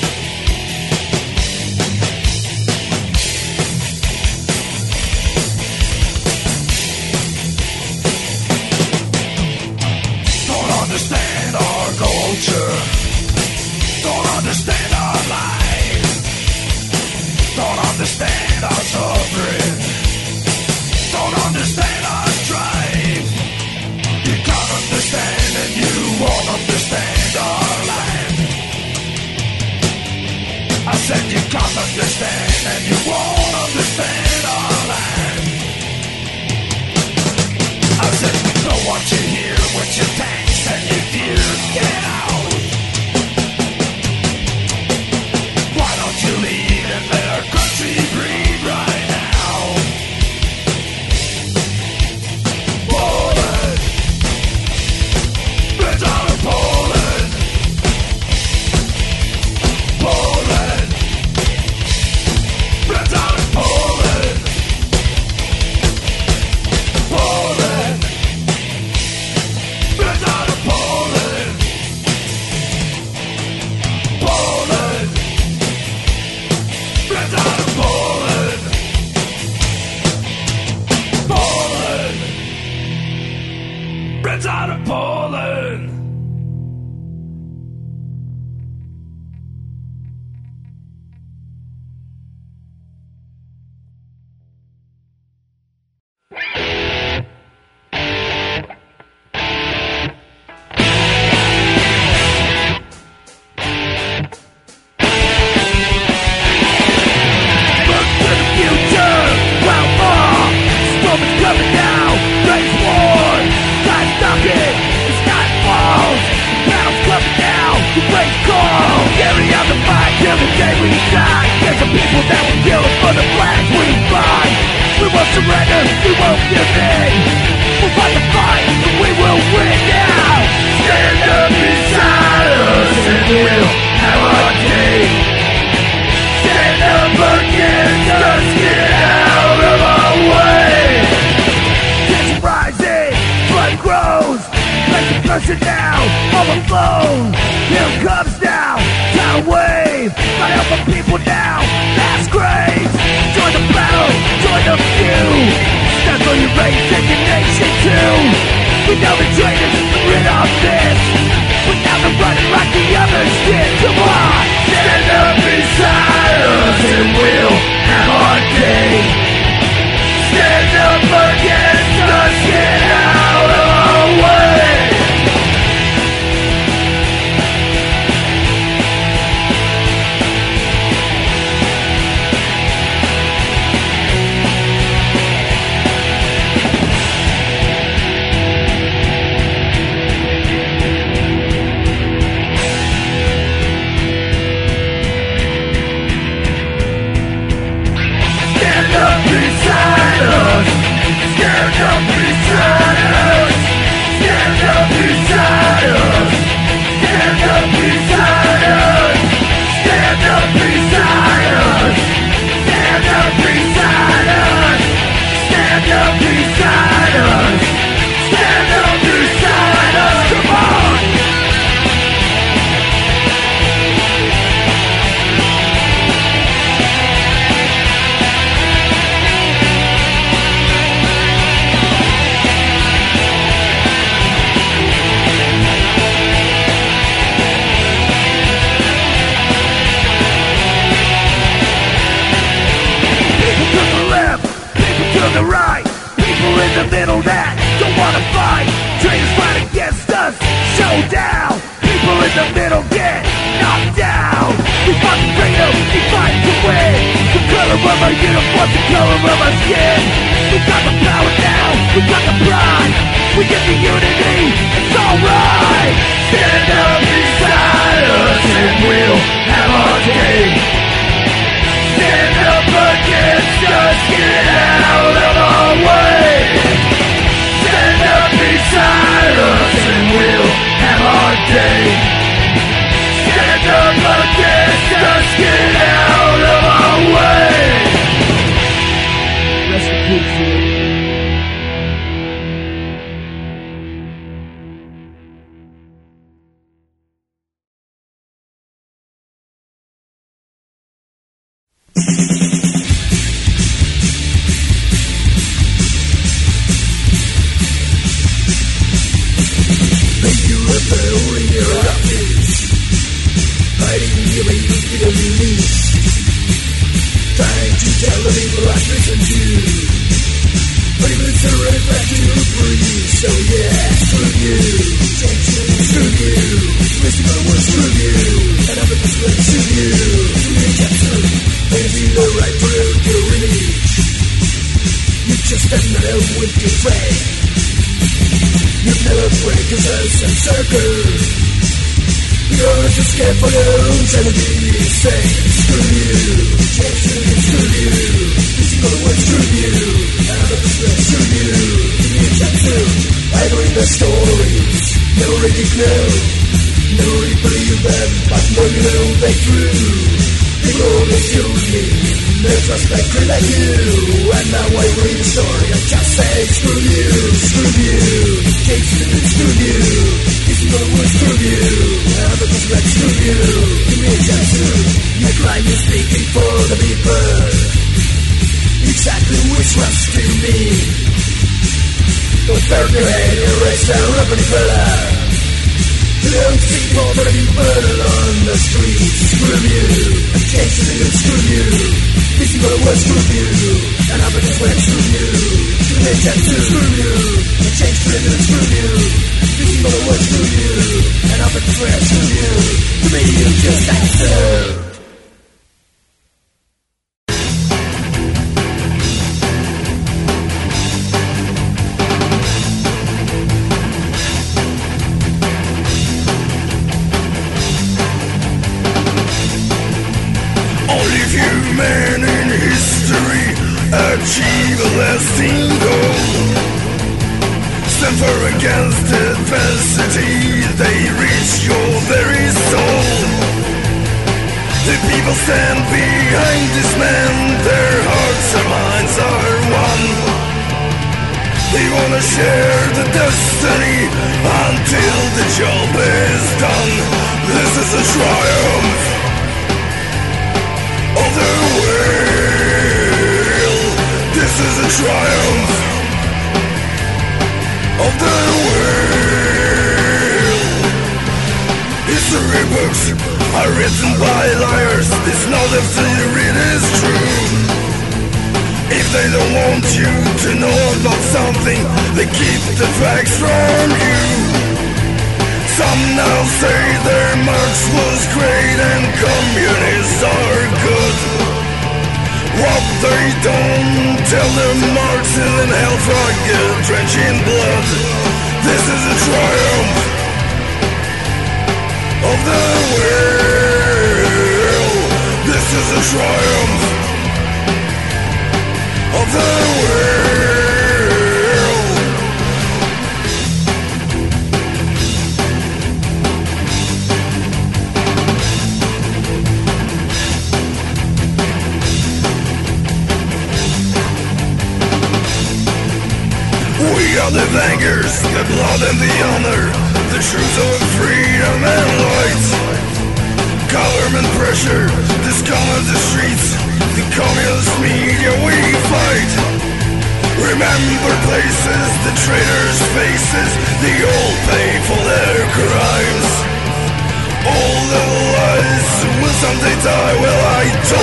Don't understand our culture, don't understand our life, don't understand our suffering, don't understand our strife. You can't understand and you won't understand our land. I said you can't understand and you won't understand our land. I said we don't want you here with your tanks and your fears. Get out. Why don't you leave and let our country breathe right now? Poland, Red Dawn of Poland, Poland, Red Dawn of Poland, Poland, Red Dawn of Poland, Poland, Red Dawn of Poland, Poland, Red Dawn of Poland. Look to the future, well more. Storm is coming down, raise war. Sky's knocking, the sky falls. Battle's coming down, the race call. Carry out the fight till the day we die. There's some people that will kill us for the flags we fly. We won't surrender, we won't give in. We'll fight the fight, and we will win now. Stand up beside us and we'll have our day. Stand up against us, get out of our way. Tension rising, blood grows. Like the pressure now, overflows. Here comes now, tidal wave. Gotta help the people now, mass graves. Join the battle, join the few. Stand for your race and your nation too. We know the traitors, rid of this. But now they're running like the others did. Come on, stand up beside us and we'll have our day. Stand up against us, get out of our way. Stand up beside us. Stand up beside the middle that don't wanna fight. Traitors fight against us, showdown. People in the middle get knocked down. We fight for freedom, we fight to win. The color of our uniform, the color of our skin. We got the power now, we got the pride. We get the unity, it's alright. Stand up beside us and we'll have our day. Stand up against us, get out of our way. Stand up beside us and we'll have our day. Stand up against us, get out of our way. Rest in peace.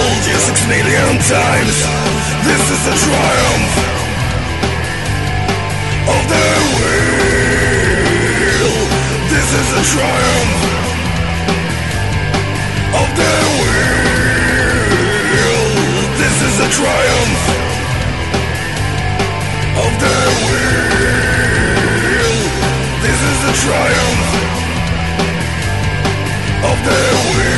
Times. This is a triumph of their will. This is the triumph of their will.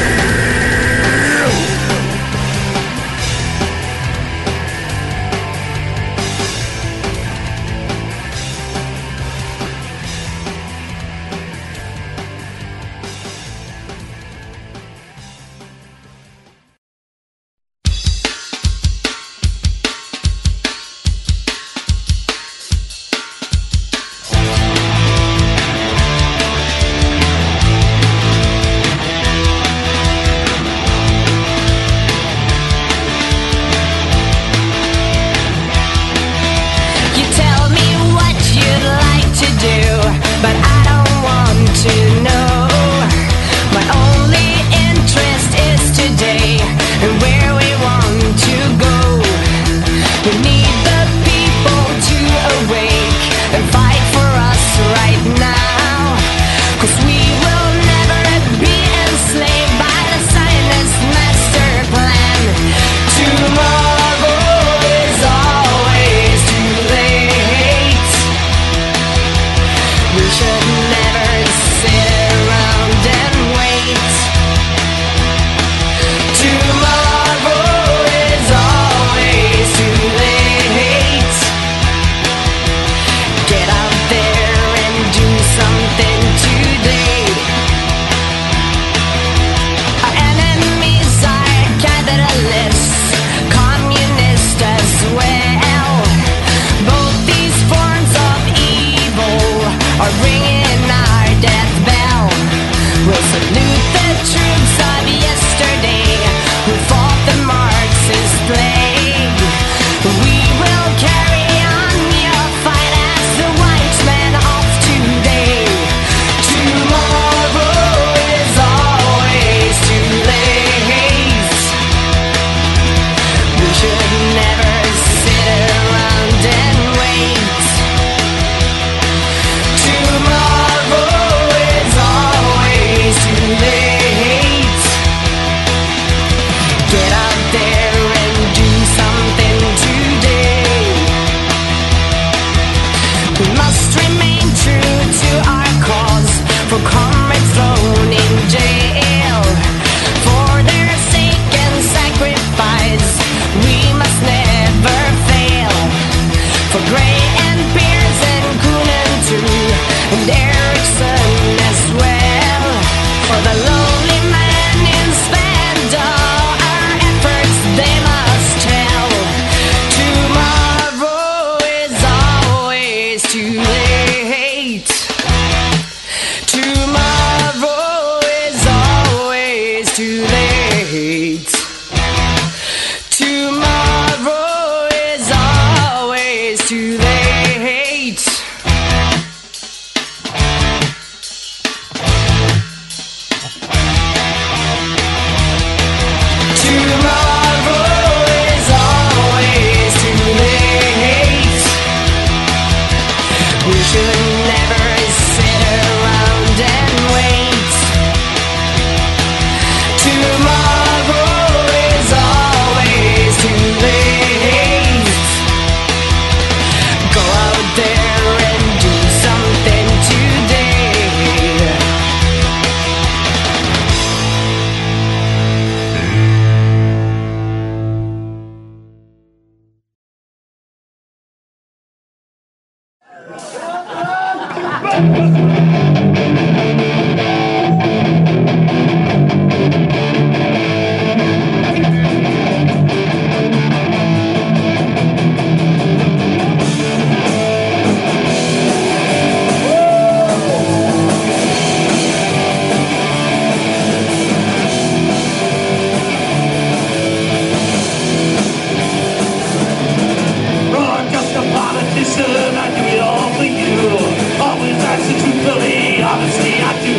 Honestly, I do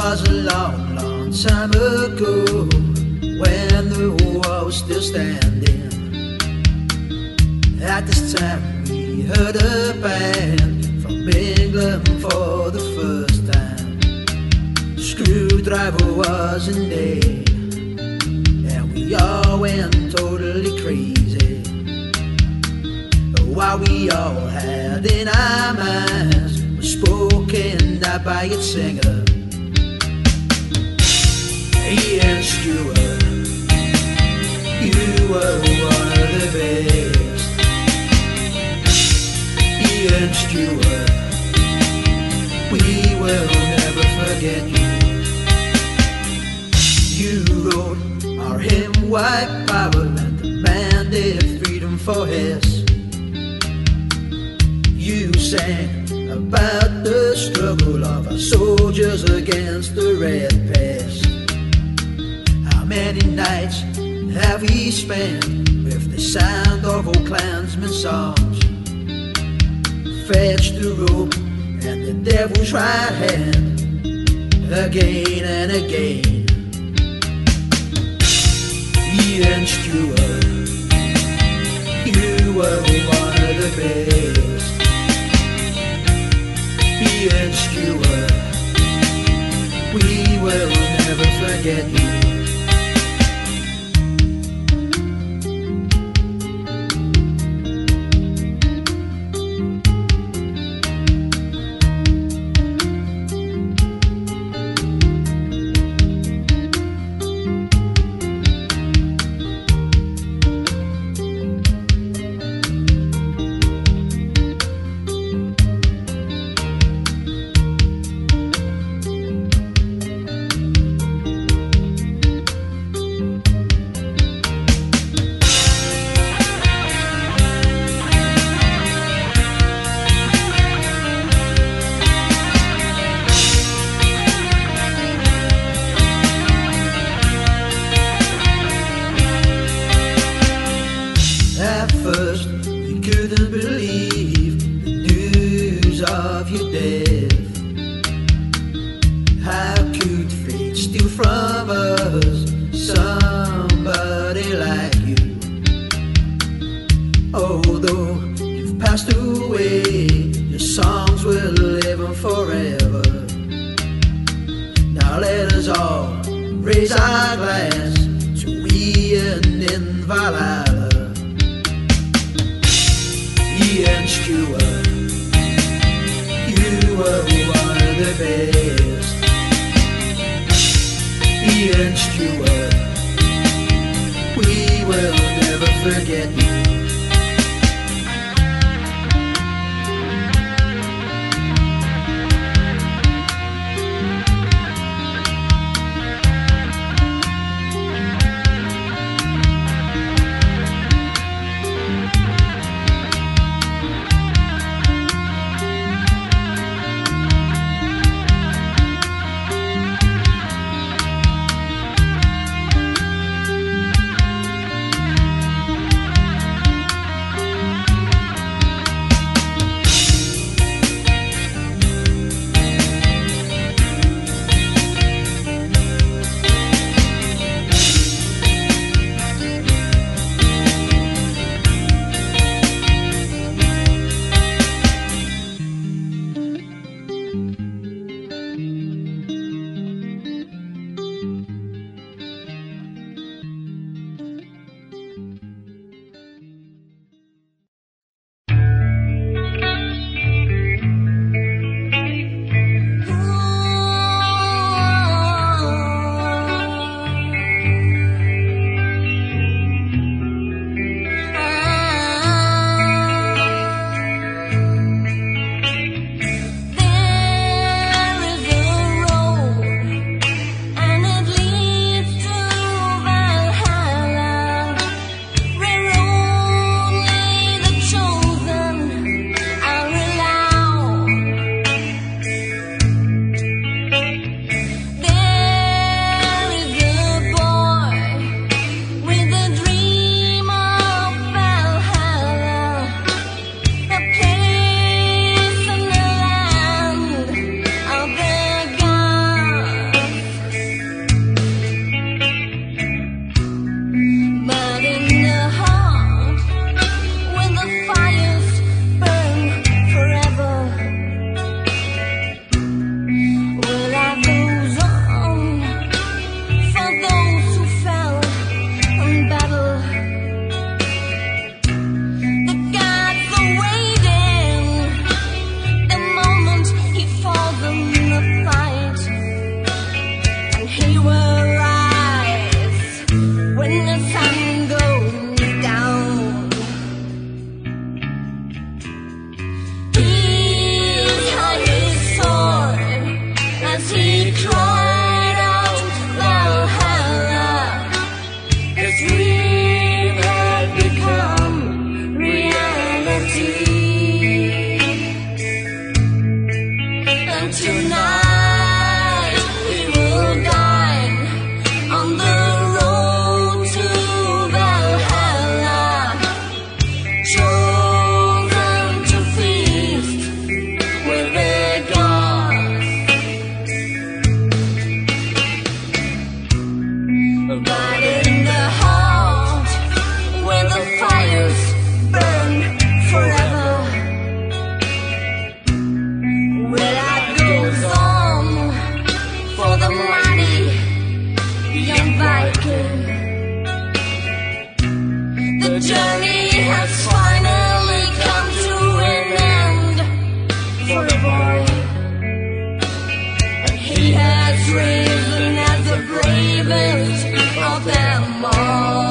was a long, long time ago, when the wall was still standing. At this time we heard a band from England for the first time. Screwdriver wasn't there, and we all went totally crazy. What we all had in our minds was spoken out by its singer, Ian Stewart. You were one of the best, Ian Stewart. We will never forget you. You wrote our hymn, White Power, and demanded freedom for Hess. You sang about the struggle of our soldiers against the Red Pest. How many nights have we spent with the sound of old Klansmen songs? Fetch the rope and the devil's right hand, again and again. Ian Stewart, you were one of the best. Ian Stewart, we will never forget you. tonight we will dine on the road to Valhalla, chosen to feast with the gods. But in the heart where the fires burn forever, where life goes on for the mighty young Viking, the journey has finally come to an end for the boy, and he has risen as the bravest of them all.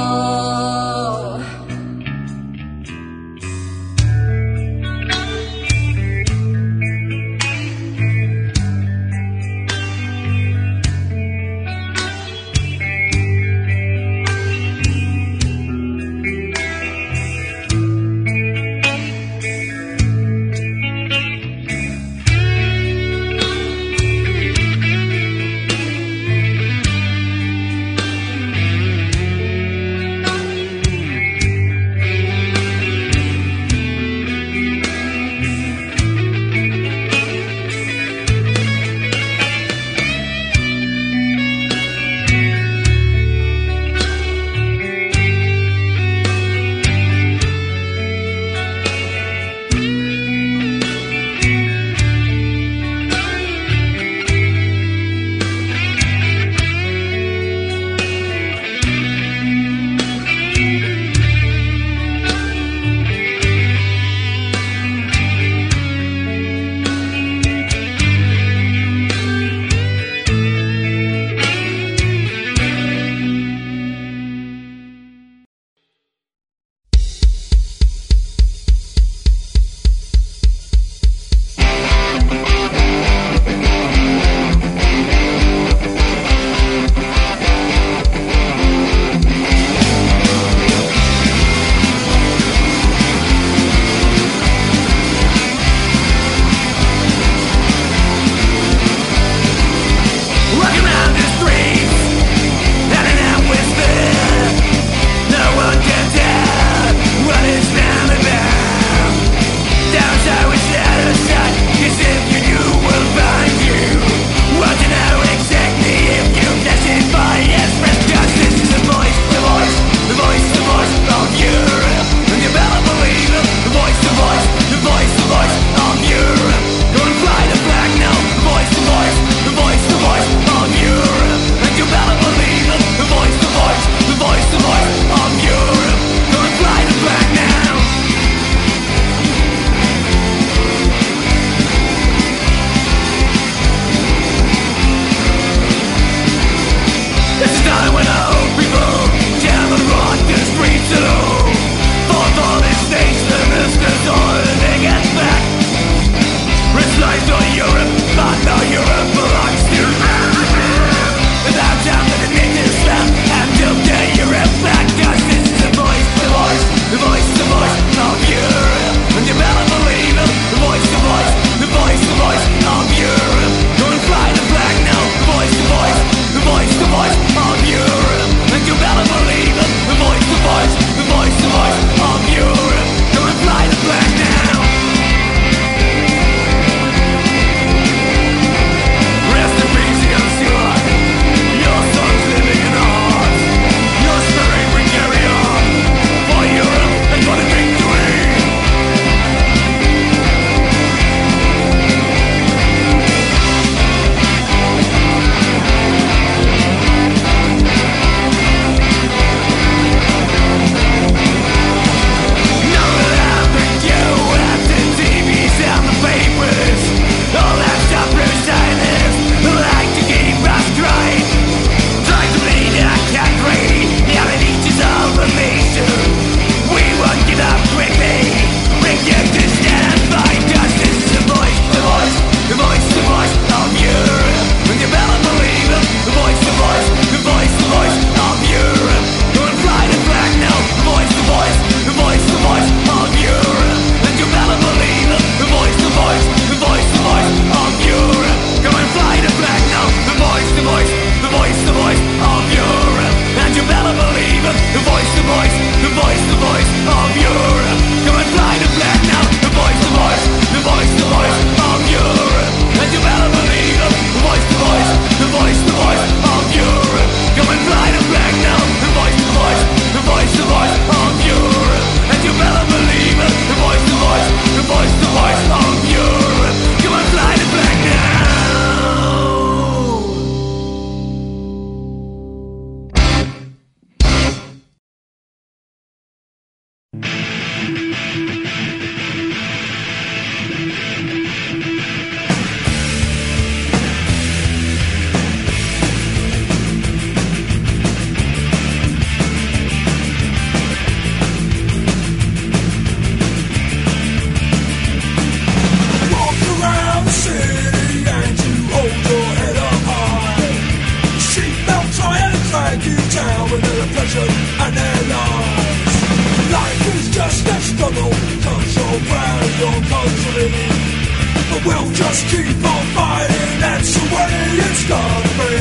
We'll just keep on fighting, that's the way it's gonna be.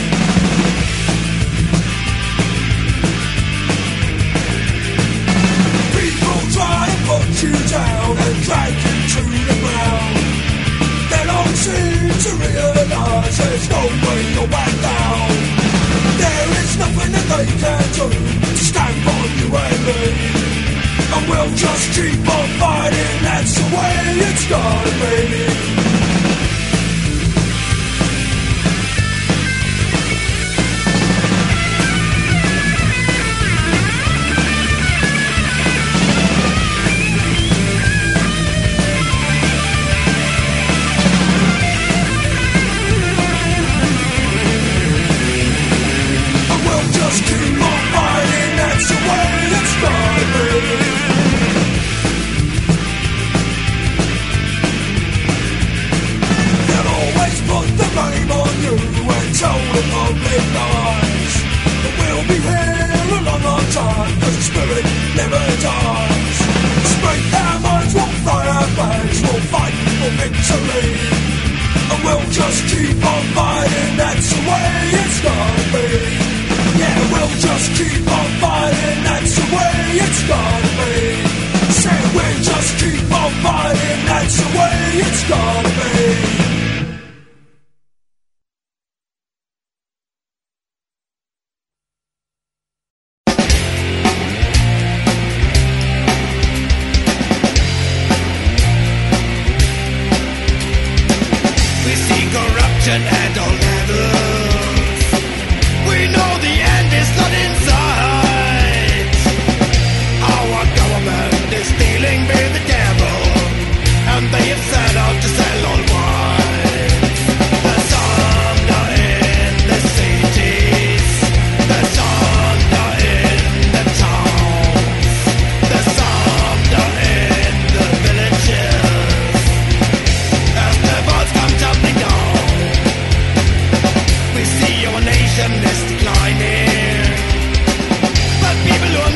People try to put you down and drag you to the ground. They don't seem to realise there's no way you're back down. There is nothing that they can do to stand for you and me. And we'll just keep on fighting, that's the way it's gonna be.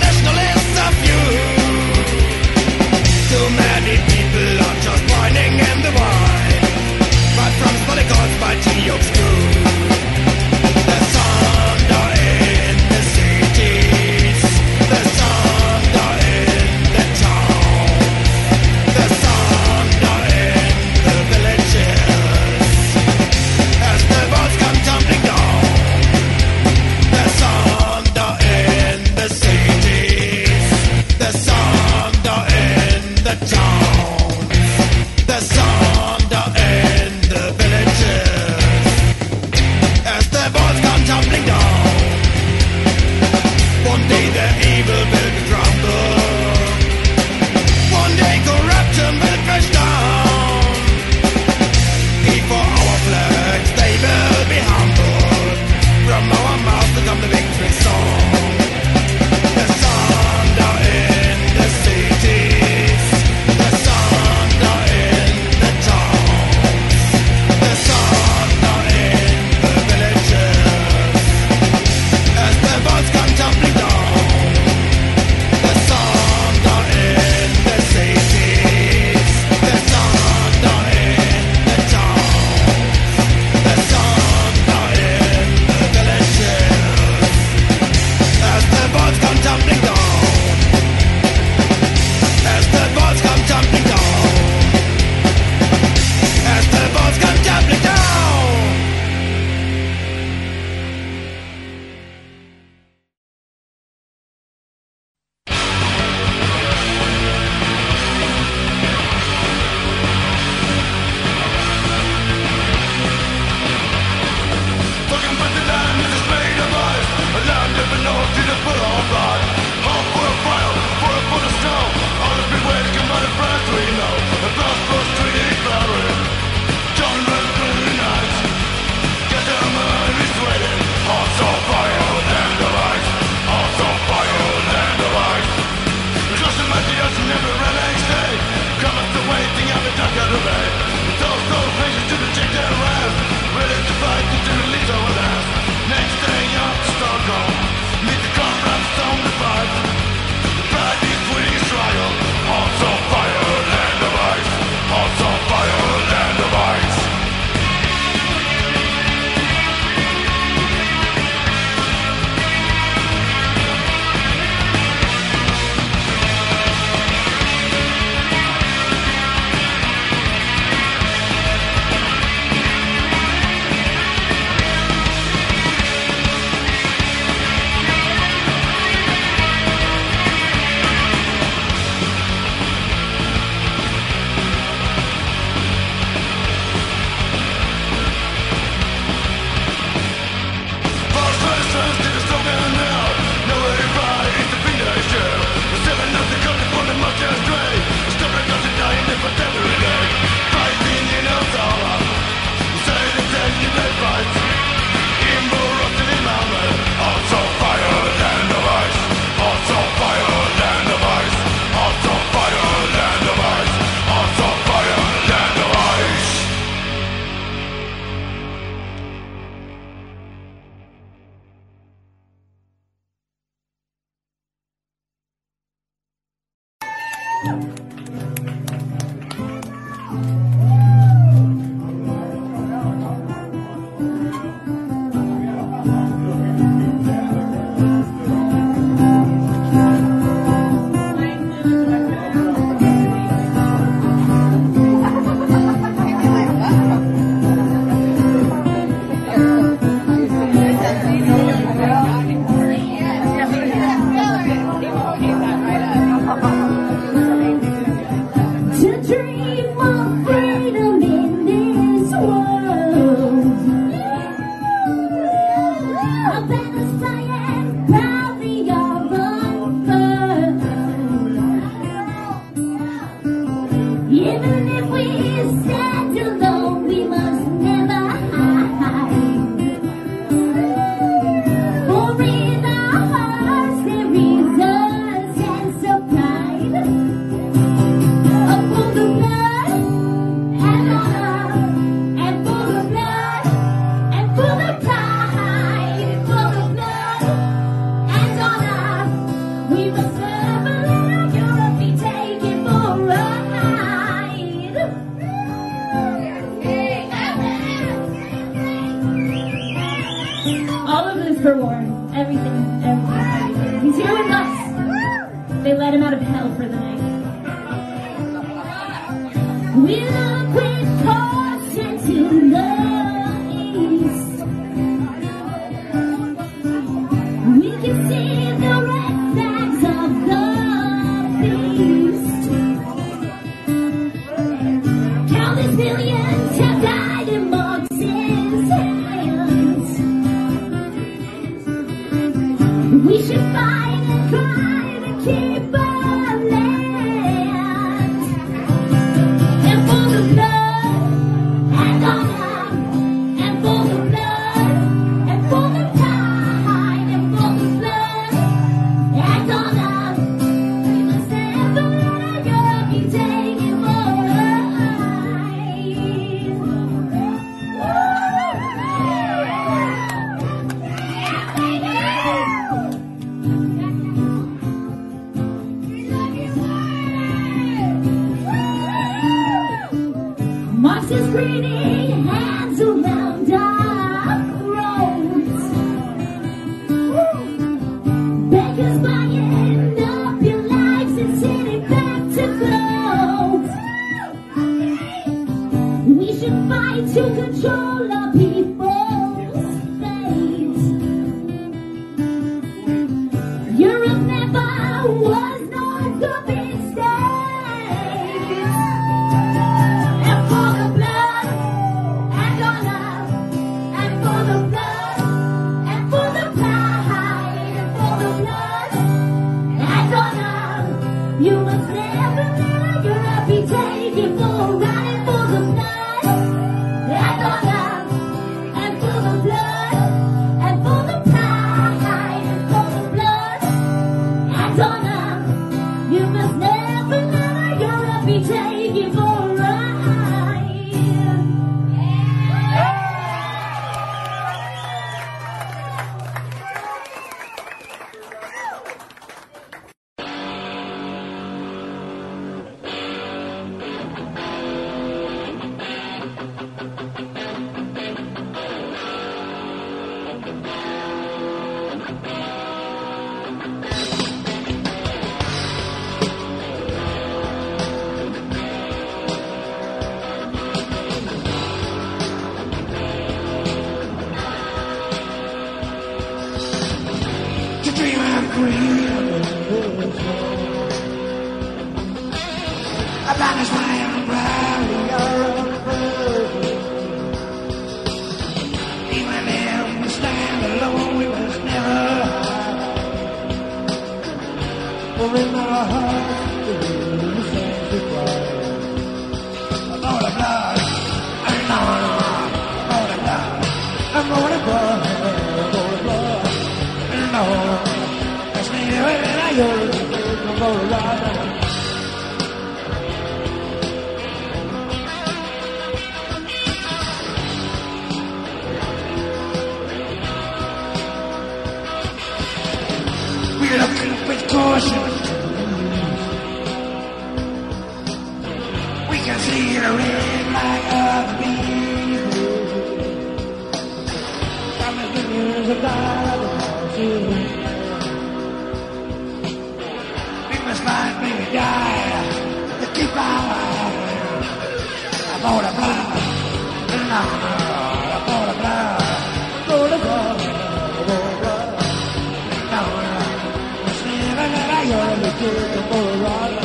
Too many people are just whining. for war. Everything, everything, everything. He's here with us. They let him out of hell for the night. We look with caution to the east. We can see the red flags of the beast. Countless millions have died in Marx's hands. We should fight and cry to keep our land. And for the blood and honor, and for the blood, and for the pride, and for the blood and honor, we must never let Europe be taken for Marxist greedy hands around our throats. Beggars buying up your lives and sitting back to float. We should fight to control our people's fate. Europe never was known for being state. And for the blood and honor, and for the blood, and for the pride, and for the blood and honor, you must never let Europe be taken for a ride. And for the blood and honor, and for the blood, and for the pride, and for the blood and honor, you must never let Europe be taken for a ride. To dream of freedom, about as my umbrella, even if we stand alone, we must never hide. For in our hearts, the sanctified. For the blood, and honor, for the blood, and for the blood, for the blood, and honor. Let's make it right now, you're the for the blood. We're looking with caution. We can see the red light of the beast. Some of the news of God. We must fight, maybe die to keep our life. For the blood, no, for the blood, for the blood, for the blood, no, no. You're the kid for a ride.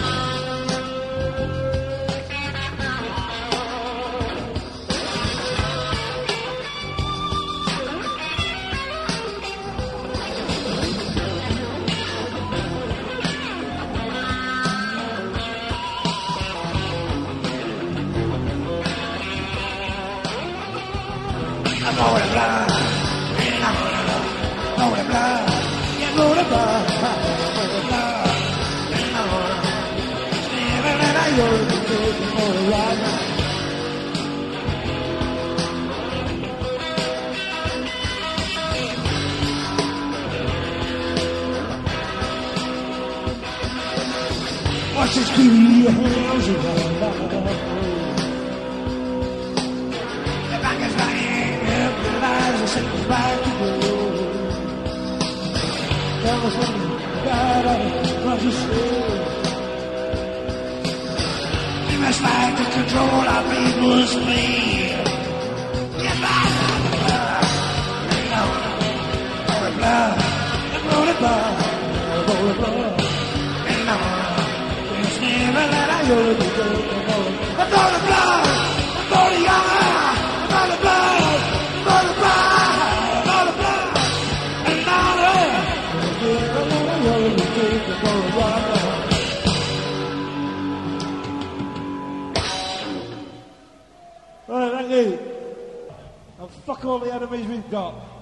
I'm for the blood, I'm for the blood, yeah, for the blood. You're the kid for a ride. Watch this key, your hands around. The back is lying, the lies are sent back to go. We must fight to control our people's speed. Get back! Blood, blood, blood, blood, blood, blood. And now, there's never let I go to go. I'm going to blood, I'm going to yard, I'm going to blood, I'm going to blood, I'm going to blood. And now, there's never let I go to go. Right, thank you. And fuck all the enemies we've got.